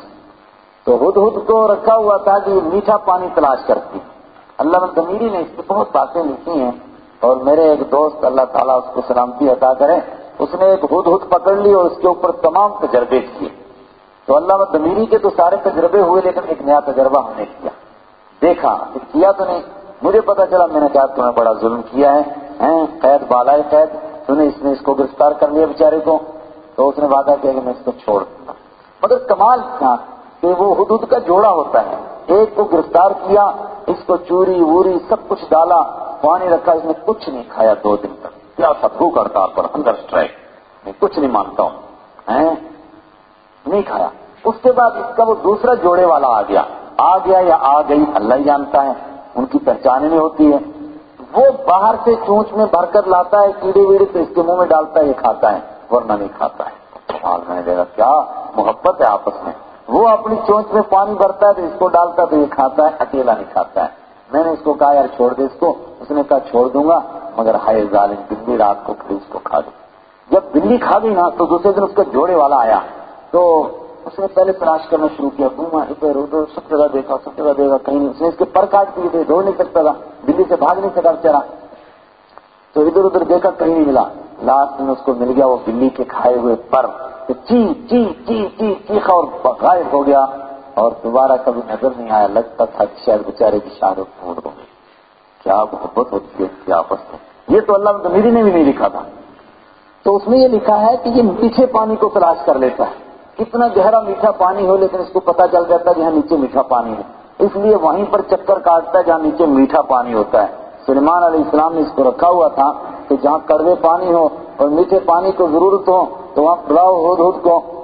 تو ہدہد کو رکھا ہوا تھا کہ یہ میٹھا پانی تلاش کرتی۔ علامہ ضمیری نے اس پہ بہت باتیں لکھی ہیں، اور میرے ایک دوست اللہ تعالیٰ اس کو سلامتی عطا کرے، اس نے ایک ہدہد پکڑ لی اور اس کے اوپر تمام تجربے کیے۔ تو علامہ ضمیری کے تو سارے تجربے ہوئے، لیکن ایک نیا تجربہ ہم نے کیا، دیکھا کیا تو نہیں، مجھے پتا چلا، میں نے کہا تمہیں بڑا ظلم کیا ہے، قید بالائے قید، تو نے اس کو گرفتار کر لیا بیچارے کو، تو اس نے وعدہ کیا کہ میں اس کو چھوڑ دوں گا۔ مگر کمال تھا کہ وہ ہدہد کا جوڑا ہوتا ہے، ایک کو گرفتار کیا، اس کو چوری ووری سب کچھ ڈالا، پانی رکھا، اس نے کچھ نہیں کھایا 2 دن تک، کیا تھا بھوک ہڑتال پر، ہنگر اسٹرائک، میں کچھ نہیں مانتا ہوں، نہیں کھایا۔ اس کے بعد اس کا وہ دوسرا جوڑے والا آ گیا یا آ گئی اللہ ہی جانتا ہے، ان کی پہچان نہیں ہوتی ہے، وہ باہر سے چونچ میں بھر کر لاتا ہے کیڑے ویڑے، تو اس کے منہ میں ڈالتا ہے، یہ کھاتا ہے ورنہ نہیں کھاتا ہے۔ حال میں نے دیکھا کیا محبت ہے آپس میں، وہ اپنی چونچ میں پانی بھرتا ہے تو اس کو ڈالتا ہے تو یہ کھاتا ہے، اکیلا نہیں کھاتا ہے۔ میں نے اس کو کہا یار چھوڑ دے اس کو، اس نے کہا چھوڑ دوں گا، مگر ہائے ظالم بلی رات کو پھر اس کو کھا دی۔ جب بلی کھا گئی نا تو دوسرے دن اس کا جوڑے والا آیا، تو اس نے پہلے تلاش کرنا شروع کیا، گھوما ادھر ادھر سب جگہ دیکھا کہیں نہیں، اس نے اس کے پر کاٹ دیے تھے، دوڑ نہیں سکتا تھا، بلی سے بھاگ نہیں سکا بیچارہ، تو ادھر ادھر دیکھا کہیں نہیں ملا، لاسٹ میں اس کو مل گیا وہ بلی کے کھائے ہوئے پر، تو چیخا اور غائب ہو گیا، اور دوبارہ کبھی نظر نہیں آیا، لگتا تھا کہ شاید بیچارے کی شہادت پور ہو گئی۔ کیا محبت ہوتی ہے اس کی آپس میں، یہ تو اللہ ضمیری نے بھی نہیں لکھا تھا۔ تو اس میں یہ لکھا ہے کہ یہ میٹھے پانی کو تلاش کر لیتا ہے، کتنا گہرا میٹھا پانی ہو لیکن اس کو پتہ چل جاتا ہے کہ یہاں نیچے میٹھا پانی ہے، اس لیے وہیں پر چکر کاٹتا ہے جہاں نیچے میٹھا پانی ہوتا ہے۔ سلیمان علیہ السلام نے اس کو رکھا ہوا تھا کہ جہاں کڑوے پانی ہو اور میٹھے پانی کو ضرورت ہو تو وہاں بلاؤ ہدہد کو،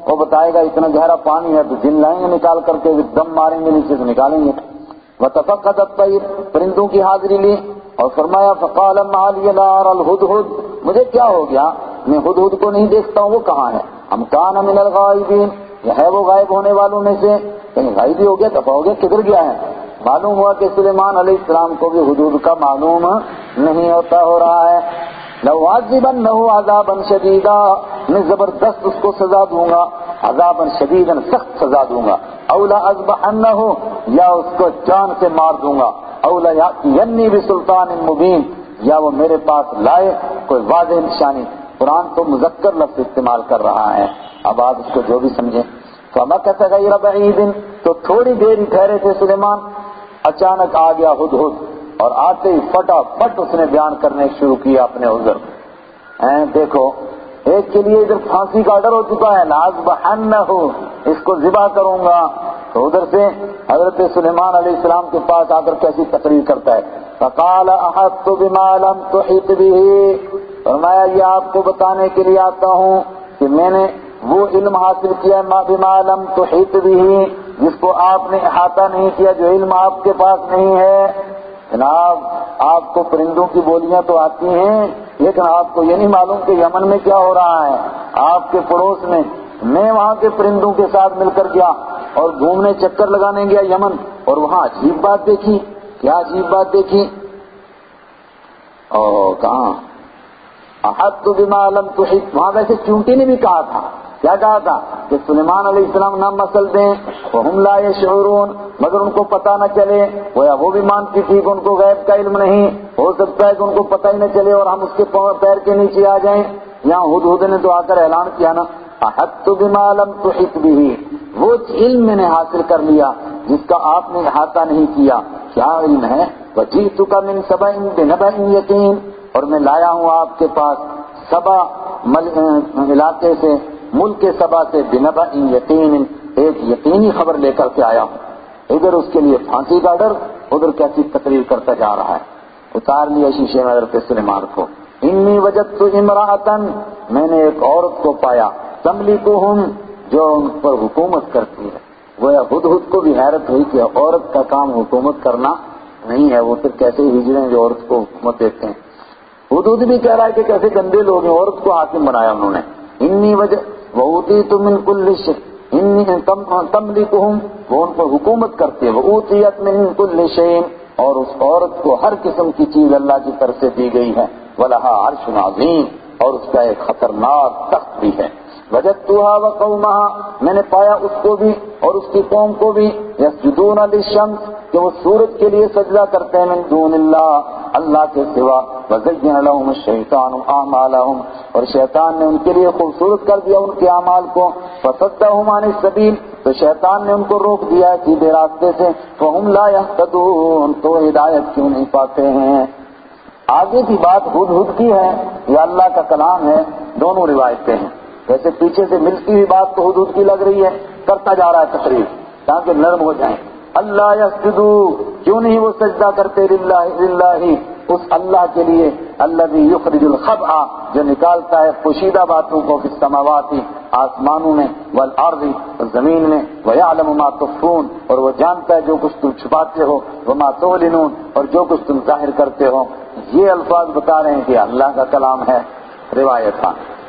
وہ بتائے گا اتنا گہرا پانی ہے تو جن لائیں گے نکال کر کے دم ماریں گے نیچے سے نکالیں گے. وتفقد الطير، پرندوں کی حاضری لی اور فرمایا فقال ما لي لا ارى الهدهد، مجھے کیا ہو گیا میں ہدہد کو نہیں دیکھتا ہوں، وہ کہاں ہے؟ ام کان من الغائبین، یہ ہے وہ غائب ہونے والوں میں سے، کہیں غائب ہی ہو گیا، دفع ہو گیا، کدھر گیا ہے؟ معلوم ہوا کہ سلیمان علیہ السلام کو بھی ہدہد کا معلوم نہیں ہوتا ہو رہا ہے. لَأُعَذِّبَنَّهُ عَذَابًا شَدِيدًا، میں زبردست اس کو سزا دوں گا، عذابًا شدیداً سخت سزا دوں گا. أَوْ لَأَذْبَحَنَّهُ، یا اس کو جان سے مار دوں گا. أَوْ لَيَأْتِيَنِّي بِسُلْطَانٍ مُبِينٍ، یا وہ میرے پاس لائے کوئی واضح نشانی. قرآن تو مذکر لفظ استعمال کر رہا ہے، اب آپ اس کو جو بھی سمجھیں. فَمَكَثَ غَيْرَ بَعِيدٍ، تو تھوڑی دیر ہی ٹھہرے تھے سلیمان، اچانک آ گیا ہدہد اور آتے ہی فٹافٹ اس نے بیان کرنے شروع کیا اپنے عذر. دیکھو ایک کے لیے ادھر پھانسی کا ڈر ہو چکا ہے، لَأَذْبَحَنَّهُ، اس کو ذبح کروں گا، تو ادھر سے حضرت سلیمان علیہ السلام کے پاس آ کر کیسی تقریر کرتا ہے. فَقَالَ أَحَطتُ بِمَا لَمْ تُحِطْ بِهِ، فرمایا یہ آپ کو بتانے کے لیے آتا ہوں کہ میں نے وہ علم حاصل کیا بِمَا لَمْ تُحِطْ بِهِ، جس کو آپ نے احاطہ نہیں کیا، جو علم آپ کے پاس نہیں ہے. جناب آپ کو پرندوں کی بولیاں تو آتی ہیں، لیکن آپ کو یہ نہیں معلوم کہ یمن میں کیا ہو رہا ہے آپ کے پڑوس میں. میں وہاں کے پرندوں کے ساتھ مل کر گیا اور گھومنے چکر لگانے گیا یمن، اور وہاں عجیب بات دیکھی. کیا عجیب بات دیکھی؟ کہاں احط بما لم تحط، وہاں ویسے چونٹی نے بھی کہا تھا، کیا کہا تھا کہ سلیمان علیہ السلام نہ مسل دیں، وہم لا یشعرون، مگر ان کو پتہ نہ چلے. وہ بھی مانتی تھی کہ ان کو غیب کا علم نہیں، ہو سکتا ہے کہ ان کو پتہ ہی نہ چلے اور ہم اس کے پیر کے نیچے آ جائیں. یہاں ہدہد نے تو آ کر اعلان کیا نا، احط بما لم تحط به، وہ علم میں نے حاصل کر لیا جس کا آپ نے احاطہ نہیں کیا. کیا علم ہے؟ وجئتک من سبأ بنبأ یقین، اور میں لایا ہوں آپ کے پاس سبا علاقے سے، ملک سبا سے، بنبأ یقین، ایک یقینی خبر لے کر کے آیا ہوں. ادھر اس کے لیے پھانسی کا ڈر، ادھر کیسی تقریر کرتا جا رہا ہے. اتار لیا شیشے میں حضرت سلیمان کو. انی وجدت امرأۃ، میں نے ایک عورت کو پایا، تملکہم، جو ان پر حکومت کرتی ہے. وہ ہدہد کو بھی حیرت ہوئی کہ عورت کا کام حکومت کرنا نہیں ہے، وہ پھر کیسے ہجڑے جو عورت کو حکومت دیتے ہیں. ہدہد بھی کہہ رہا ہے کہ کیسے گندے لوگ ہیں، عورت کو حاکم بنایا انہوں نے. انی وَأُوتِيتُ مِن كُلِّ شَيْءٍ، تملکہم، وہ ان پر حکومت کرتے ہیں. وَأُوتِيَتْ مِن كُلِّ شَيْءٍ، اور اس عورت کو ہر قسم کی چیز اللہ کی طرف سے دی گئی ہے. وَلَهَا عَرْشٌ عَظِيمٌ، اور اس کا ایک خطرناک تخت بھی ہے. وجدتها وقومها، میں نے پایا اس کو بھی اور اس کی قوم کو بھی، یسجدون للشمس، کہ وہ سورج کے لیے سجدہ کرتے ہیں، من دون اللہ، اللہ کے سوا. وزین لهم الشیطان اعمالهم، اور شیطان نے ان کے لیے خوبصورت کر دیا ان کے اعمال کو. فصدهم عن السبیل، تو شیطان نے ان کو روک دیا سیدھے راستے سے. فهم لا يهتدون، تو ہدایت کیوں نہیں پاتے ہیں. آگے کی بات ہدہد کی ہے یا اللہ کا کلام ہے، دونوں روایتیں ہیں. ویسے پیچھے سے ملتی ہوئی بات تو ہدہد کی لگ رہی ہے، کرتا جا رہا ہے تقریر تاکہ نرم ہو جائیں. اللہ یسجدو، کیوں نہیں وہ سجدہ کرتے، للہ، اس اللہ کے لیے، الذی یخرج الخبء، جو نکالتا ہے پوشیدہ باتوں کو، فی السماوات، آسمانوں میں، والارض، زمین میں، ویعلم ما تخفون، اور وہ جانتا ہے جو کچھ تم چھپاتے ہو، وما تعلنون، اور جو کچھ تم ظاہر کرتے ہو. یہ الفاظ بتا رہے ہیں کہ اللہ کا کلام ہے. روایت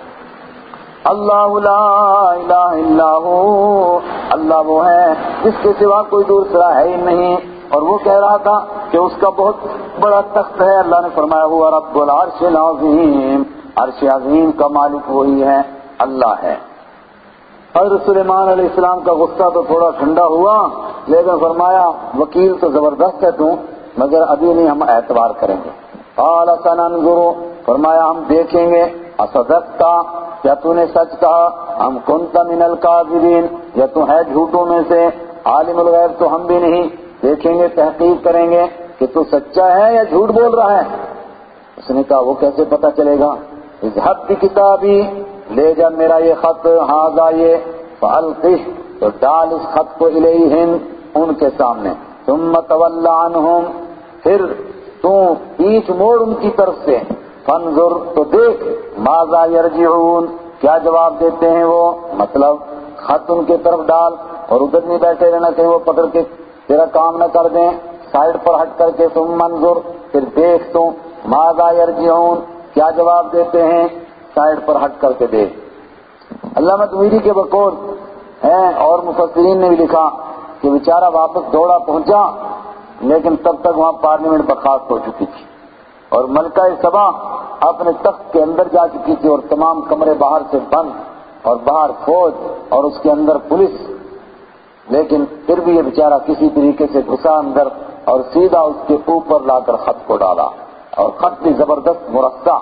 اللہ لا الہ الا ہو، اللہ وہ ہے جس کے سوا کوئی دوسرا ہے ہی نہیں. اور وہ کہہ رہا تھا کہ اس کا بہت بڑا تخت ہے. اللہ نے فرمایا ہوا رب العرش العظیم، عرش عظیم کا مالک وہی ہے، اللہ ہے. حضرت سلیمان علیہ السلام کا غصہ تو تھوڑا ٹھنڈا ہوا، لیکن فرمایا وکیل تو زبردست ہے تو، مگر ابھی نہیں، ہم اعتبار کریں گے. قال سننظر، فرمایا ہم دیکھیں گے، اصدقت، کیا تو نے سچ کہا، ہم کنت من الکاذبین، یا تو ہے جھوٹوں میں سے. عالم الغیب تو ہم بھی نہیں، دیکھیں گے، تحقیق کریں گے کہ تو سچا ہے یا جھوٹ بول رہا ہے. اس نے کہا وہ کیسے پتہ چلے گا. اذهب بکتابی، لے جا میرا یہ خط، ھذا یہ، فالقہ، تو ڈال اس خط کو الیہم، ان کے سامنے. ثم تول عنہم، پھر تو پیچھ موڑ ان کی طرف سے. فانظر، تو دیکھ، ماذا یرجعون، کیا جواب دیتے ہیں وہ. مطلب خط ان کی طرف ڈال اور ادھر نہیں بیٹھے رہنا کہیں وہ پکڑ کے تیرا کام نہ کر دیں. سائڈ پر ہٹ کر کے تم منظر پھر دیکھ تم ماذا یرجعون کیا جواب دیتے ہیں. سائڈ پر ہٹ کر کے دیکھ. علامہ تمیری کے بقول ہیں اور مفسرین نے بھی لکھا کہ بیچارہ واپس دوڑا پہنچا لیکن تب تک وہاں پارلیمنٹ برخاست ہو چکی تھی اور ملکہ سبا اپنے تخت کے اندر جا چکی تھی اور تمام کمرے باہر سے بند اور باہر فوج اور اس کے اندر پولیس. لیکن پھر بھی یہ بیچارہ کسی طریقے سے گھسا اندر اور سیدھا اس کے اوپر لا کر خط کو ڈالا اور خط بھی زبردست مرصع.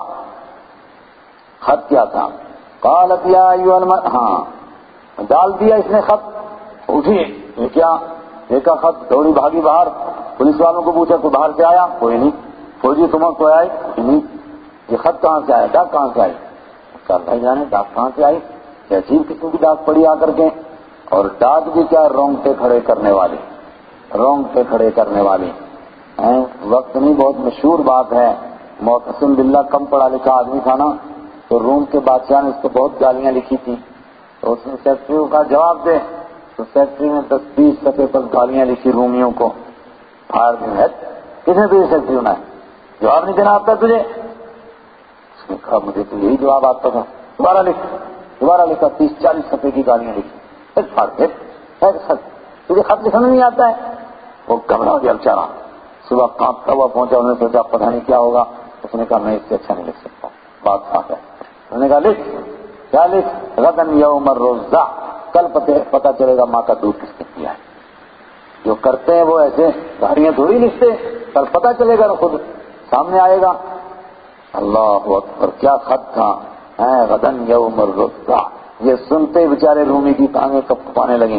خط کیا تھا؟ قالت یا ایھا ہاں ڈال دیا اس نے خط. اٹھی یہ کیا دیکھا خط دوڑی بھاگی باہر. پولیس والوں کو پوچھا کوئی باہر سے آیا؟ کوئی نہیں. فوجی تمہیں کوئی آئے؟ نہیں. یہ خط کہاں سے آیا؟ ڈاک کہاں سے آئی؟ بھائی جانے ڈاک کہاں سے آئی؟ کہ عجیب قسم کی ڈاک پڑی آ کر کے. اور ڈاک بھی کیا رونگٹے کھڑے کرنے والی رونگٹے کھڑے کرنے والی وقت نہیں. بہت مشہور بات ہے. معتصم باللہ کم پڑھا لکھا آدمی تھا نا تو روم کے بادشاہ نے اس کو بہت گالیاں لکھی تھی تو اس نے سیکرٹری کو کہا جواب دے. تو سیکرٹری نے 10-20 صفحے پر گالیاں لکھی رومیوں کو. پھاڑ دیں ہے کس نے تجھے سیکرٹری ہونا ہے؟ جواب نہیں دینا آتا تجھے؟ اس نے کہا مجھے تو یہی جواب آتا تھا. دوبارہ لکھا 30-40 صفحے کی گالیاں لکھی. پھاڑ دے تجھے خط لکھنا نہیں آتا ہے؟ وہ گھبرا گیا بیچارہ. صبح کانپتا ہوا پہنچا. انہوں نے سوچا پتہ نہیں کیا ہوگا. اس نے کہا میں اس سے اچھا نہیں لکھ سکتا. بات صاف ہے. انہوں نے کہا لکھ. کیا لکھ؟ غدن یوم الرزع کل پتہ چلے گا ماں کا دودھ کس نے پیا ہے. جو کرتے ہیں وہ ایسے گاڑیاں تھوڑی لکھتے. کل پتہ چلے گا خود سامنے آئے گا. اللہ اکبر کیا خط تھا. غدن یوم الرزع. یہ سنتے بیچارے رومی کی ٹانگیں کپانے لگیں.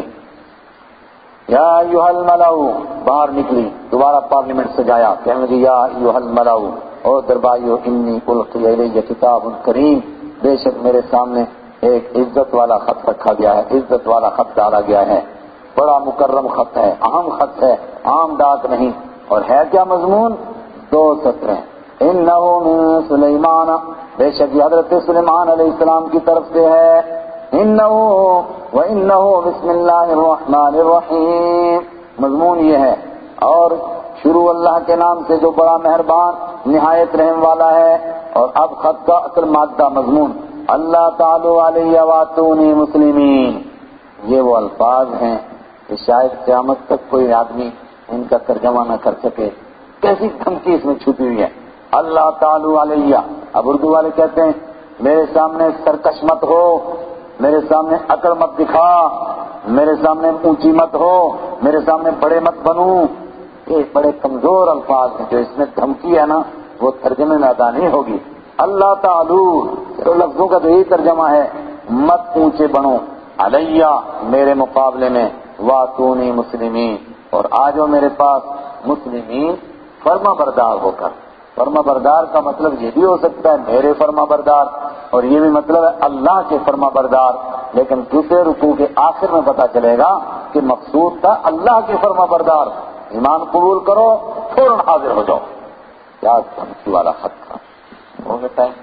یا ایھا الملأ باہر نکلی. دوبارہ پارلیمنٹ سجایا. کہنے لگی یا ایھا الملأ او درباریو انی القی الی کتاب کریم بے شک میرے سامنے ایک عزت والا خط رکھا گیا ہے. عزت والا خط ڈالا گیا ہے. بڑا مکرم خط ہے. اہم خط ہے. عام ڈاک نہیں. اور ہے کیا مضمون؟ 2 سطریں. انہ من سلیمان بے شک یہ حضرت سلیمان علیہ السلام کی طرف سے ہے. انہ وانہ بسم اللہ الرحمن الرحیم. مضمون یہ ہے اور شروع اللہ کے نام سے جو بڑا مہربان نہایت رحم والا ہے. اور اب خط کا اصل مادہ مضمون اللہ تعالی علیہ واتونی مسلمین. یہ وہ الفاظ ہیں کہ شاید قیامت تک کوئی آدمی ان کا ترجمہ نہ کر سکے. کیسی دھمکی اس میں چھپی ہوئی ہے. اللہ تعالی علیہ. اب اردو والے کہتے ہیں میرے سامنے سرکش مت ہو, میرے سامنے اکڑ مت دکھا, میرے سامنے اونچی مت ہو, میرے سامنے بڑے مت بنوں. یہ بڑے کمزور الفاظ ہیں. جو اس میں دھمکی ہے نا وہ ترجمے میں ادا نہیں ہوگی. اللہ تعالی تو لفظوں کا تو یہی ترجمہ ہے مت اونچے بنو. علیہ میرے مقابلے میں. واتونی مسلمین اور آجو میرے پاس مسلمین فرما بردار ہو کر. فرما بردار کا مطلب یہ بھی ہو سکتا ہے میرے فرما بردار اور یہ بھی مطلب ہے اللہ کے فرما بردار. لیکن دوسرے رکوع کے آخر میں پتا چلے گا کہ مقصود تھا اللہ کے فرما بردار. ایمان قبول کرو فوراً حاضر ہو جاؤ. کیا دھمکی والا خط تھا. ہو گیا ٹائم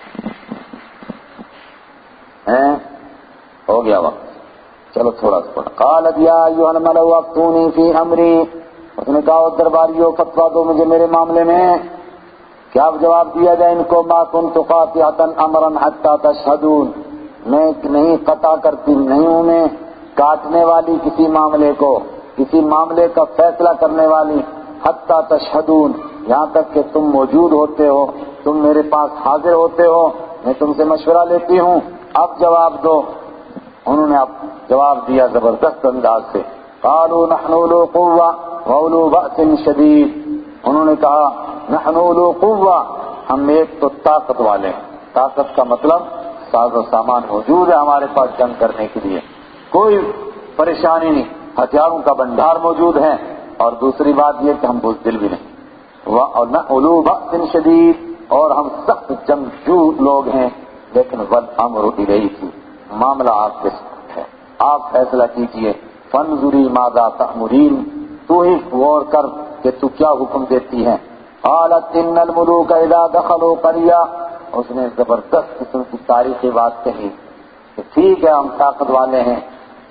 ہو گیا وقت. چلو تھوڑا سا پڑھا. قالت یا ایھا الملأ افتونی فی امری. اس نے کہا درباریوں فتویٰ دو مجھے میرے معاملے میں. کیا جواب دیا جائے ان کو؟ ما کنت قاطعۃ امرا حتی تشہدون. میں نہیں قطع کرتی نہیں ہوں میں کاٹنے والی کسی معاملے کو, کسی معاملے کا فیصلہ کرنے والی حتی تشہدون یہاں تک کہ تم موجود ہوتے ہو, تم میرے پاس حاضر ہوتے ہو, میں تم سے مشورہ لیتی ہوں. اب جواب دو. انہوں نے اب جواب دیا زبردست انداز سے. قالوا نحن اولو قوة واولو بأس شدید. انہوں نے کہا نحن اولو قوة ہم ایک تو طاقت والے ہیں. طاقت کا مطلب ساز و سامان موجود ہے ہمارے پاس جنگ کرنے کے لیے, کوئی پریشانی نہیں, ہتھیاروں کا بندھار موجود ہے. اور دوسری بات یہ کہ ہم بزدل بھی نہیں. اولو بأس شدید اور ہم سخت جنگجو لوگ ہیں. لیکن والامر الیک معاملہ آپ کے ساتھ ہے, آپ فیصلہ کیجئے. فانظری ماذا تأمرین تو ہی غور کر کہ تو کیا حکم دیتی ہے. قالت ان الملوک اذا دخلوا قرية. اس نے زبردست قسم کی تاریخی بات کہی کہ ٹھیک ہے ہم طاقت والے ہیں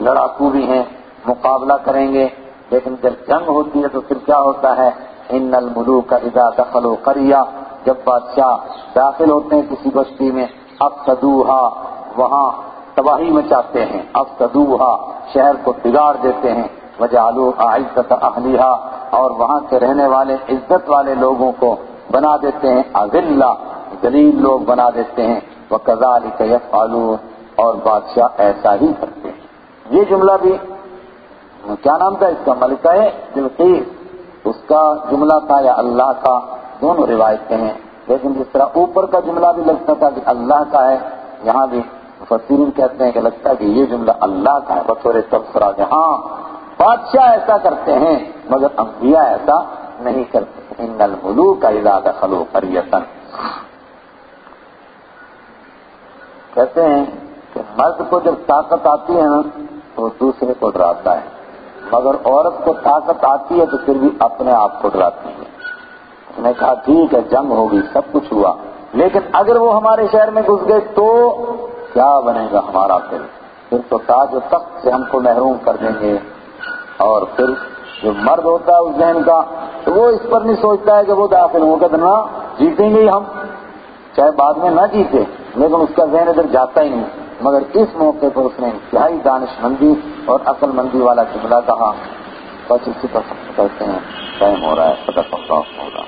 لڑاکو بھی ہیں، مقابلہ کریں گے، لیکن جب جنگ ہوتی ہے تو پھر کیا ہوتا ہے؟ ان الملوک اذا دخلوا قریہ، جب بادشاہ داخل ہوتے ہیں کسی بستی میں، افسدوہا، وہاں تباہی مچاتے ہیں، افسدوہا، شہر کو بگاڑ دیتے ہیں، وجعلوا اعزۃ اہلیہا، اور وہاں کے رہنے والے عزت والے لوگوں کو بنا دیتے ہیں اذلہ، ذلیل لوگ بنا دیتے ہیں، وکذالک یفعلون، اور بادشاہ ایسا ہی کرتے ہیں۔ یہ جملہ بھی کیا نام تھا اس کا؟ ملکہ بلقیس، اس کا جملہ تھا یا اللہ کا؟ دونوں روایتیں ہیں، لیکن جس طرح اوپر کا جملہ بھی لگتا تھا کہ اللہ کا ہے، یہاں بھی مفسرین کہتے ہیں کہ لگتا ہے کہ یہ جملہ اللہ کا ہے بطور تبصرہ، کہ ہاں بادشاہ ایسا کرتے ہیں مگر انبیاء ایسا نہیں کرتے۔ ان الملوک اذا دخلوا قریۃ، کہتے ہیں کہ مرد کو جب طاقت آتی ہے نا تو دوسرے کو ڈراتا ہے، مگر عورت کو طاقت آتی ہے تو پھر بھی اپنے آپ کو ڈراتی ہے۔ اس نے کہا ٹھیک ہے جنگ ہوگی، سب کچھ ہوا، لیکن اگر وہ ہمارے شہر میں گھس گئے تو کیا بنے گا ہمارا؟ پھر تو تاج و تخت سے ہم کو محروم کر دیں گے۔ اور پھر جو مرد ہوتا ہے اس ذہن کا، تو وہ اس پر نہیں سوچتا ہے کہ وہ داخل ہو کر نہ جیتیں گے ہی ہم، چاہے بعد میں نہ جیتے، لیکن اس کا ذہن ادھر جاتا ہی نہیں۔ مگر اس موقع پر اس نے انتہائی دانش مندی اور عقل مندی والا جملہ کہا۔ بس اسی پر کرتے ہیں، ٹائم ہو رہا ہے، صدق اللہ ہوگا۔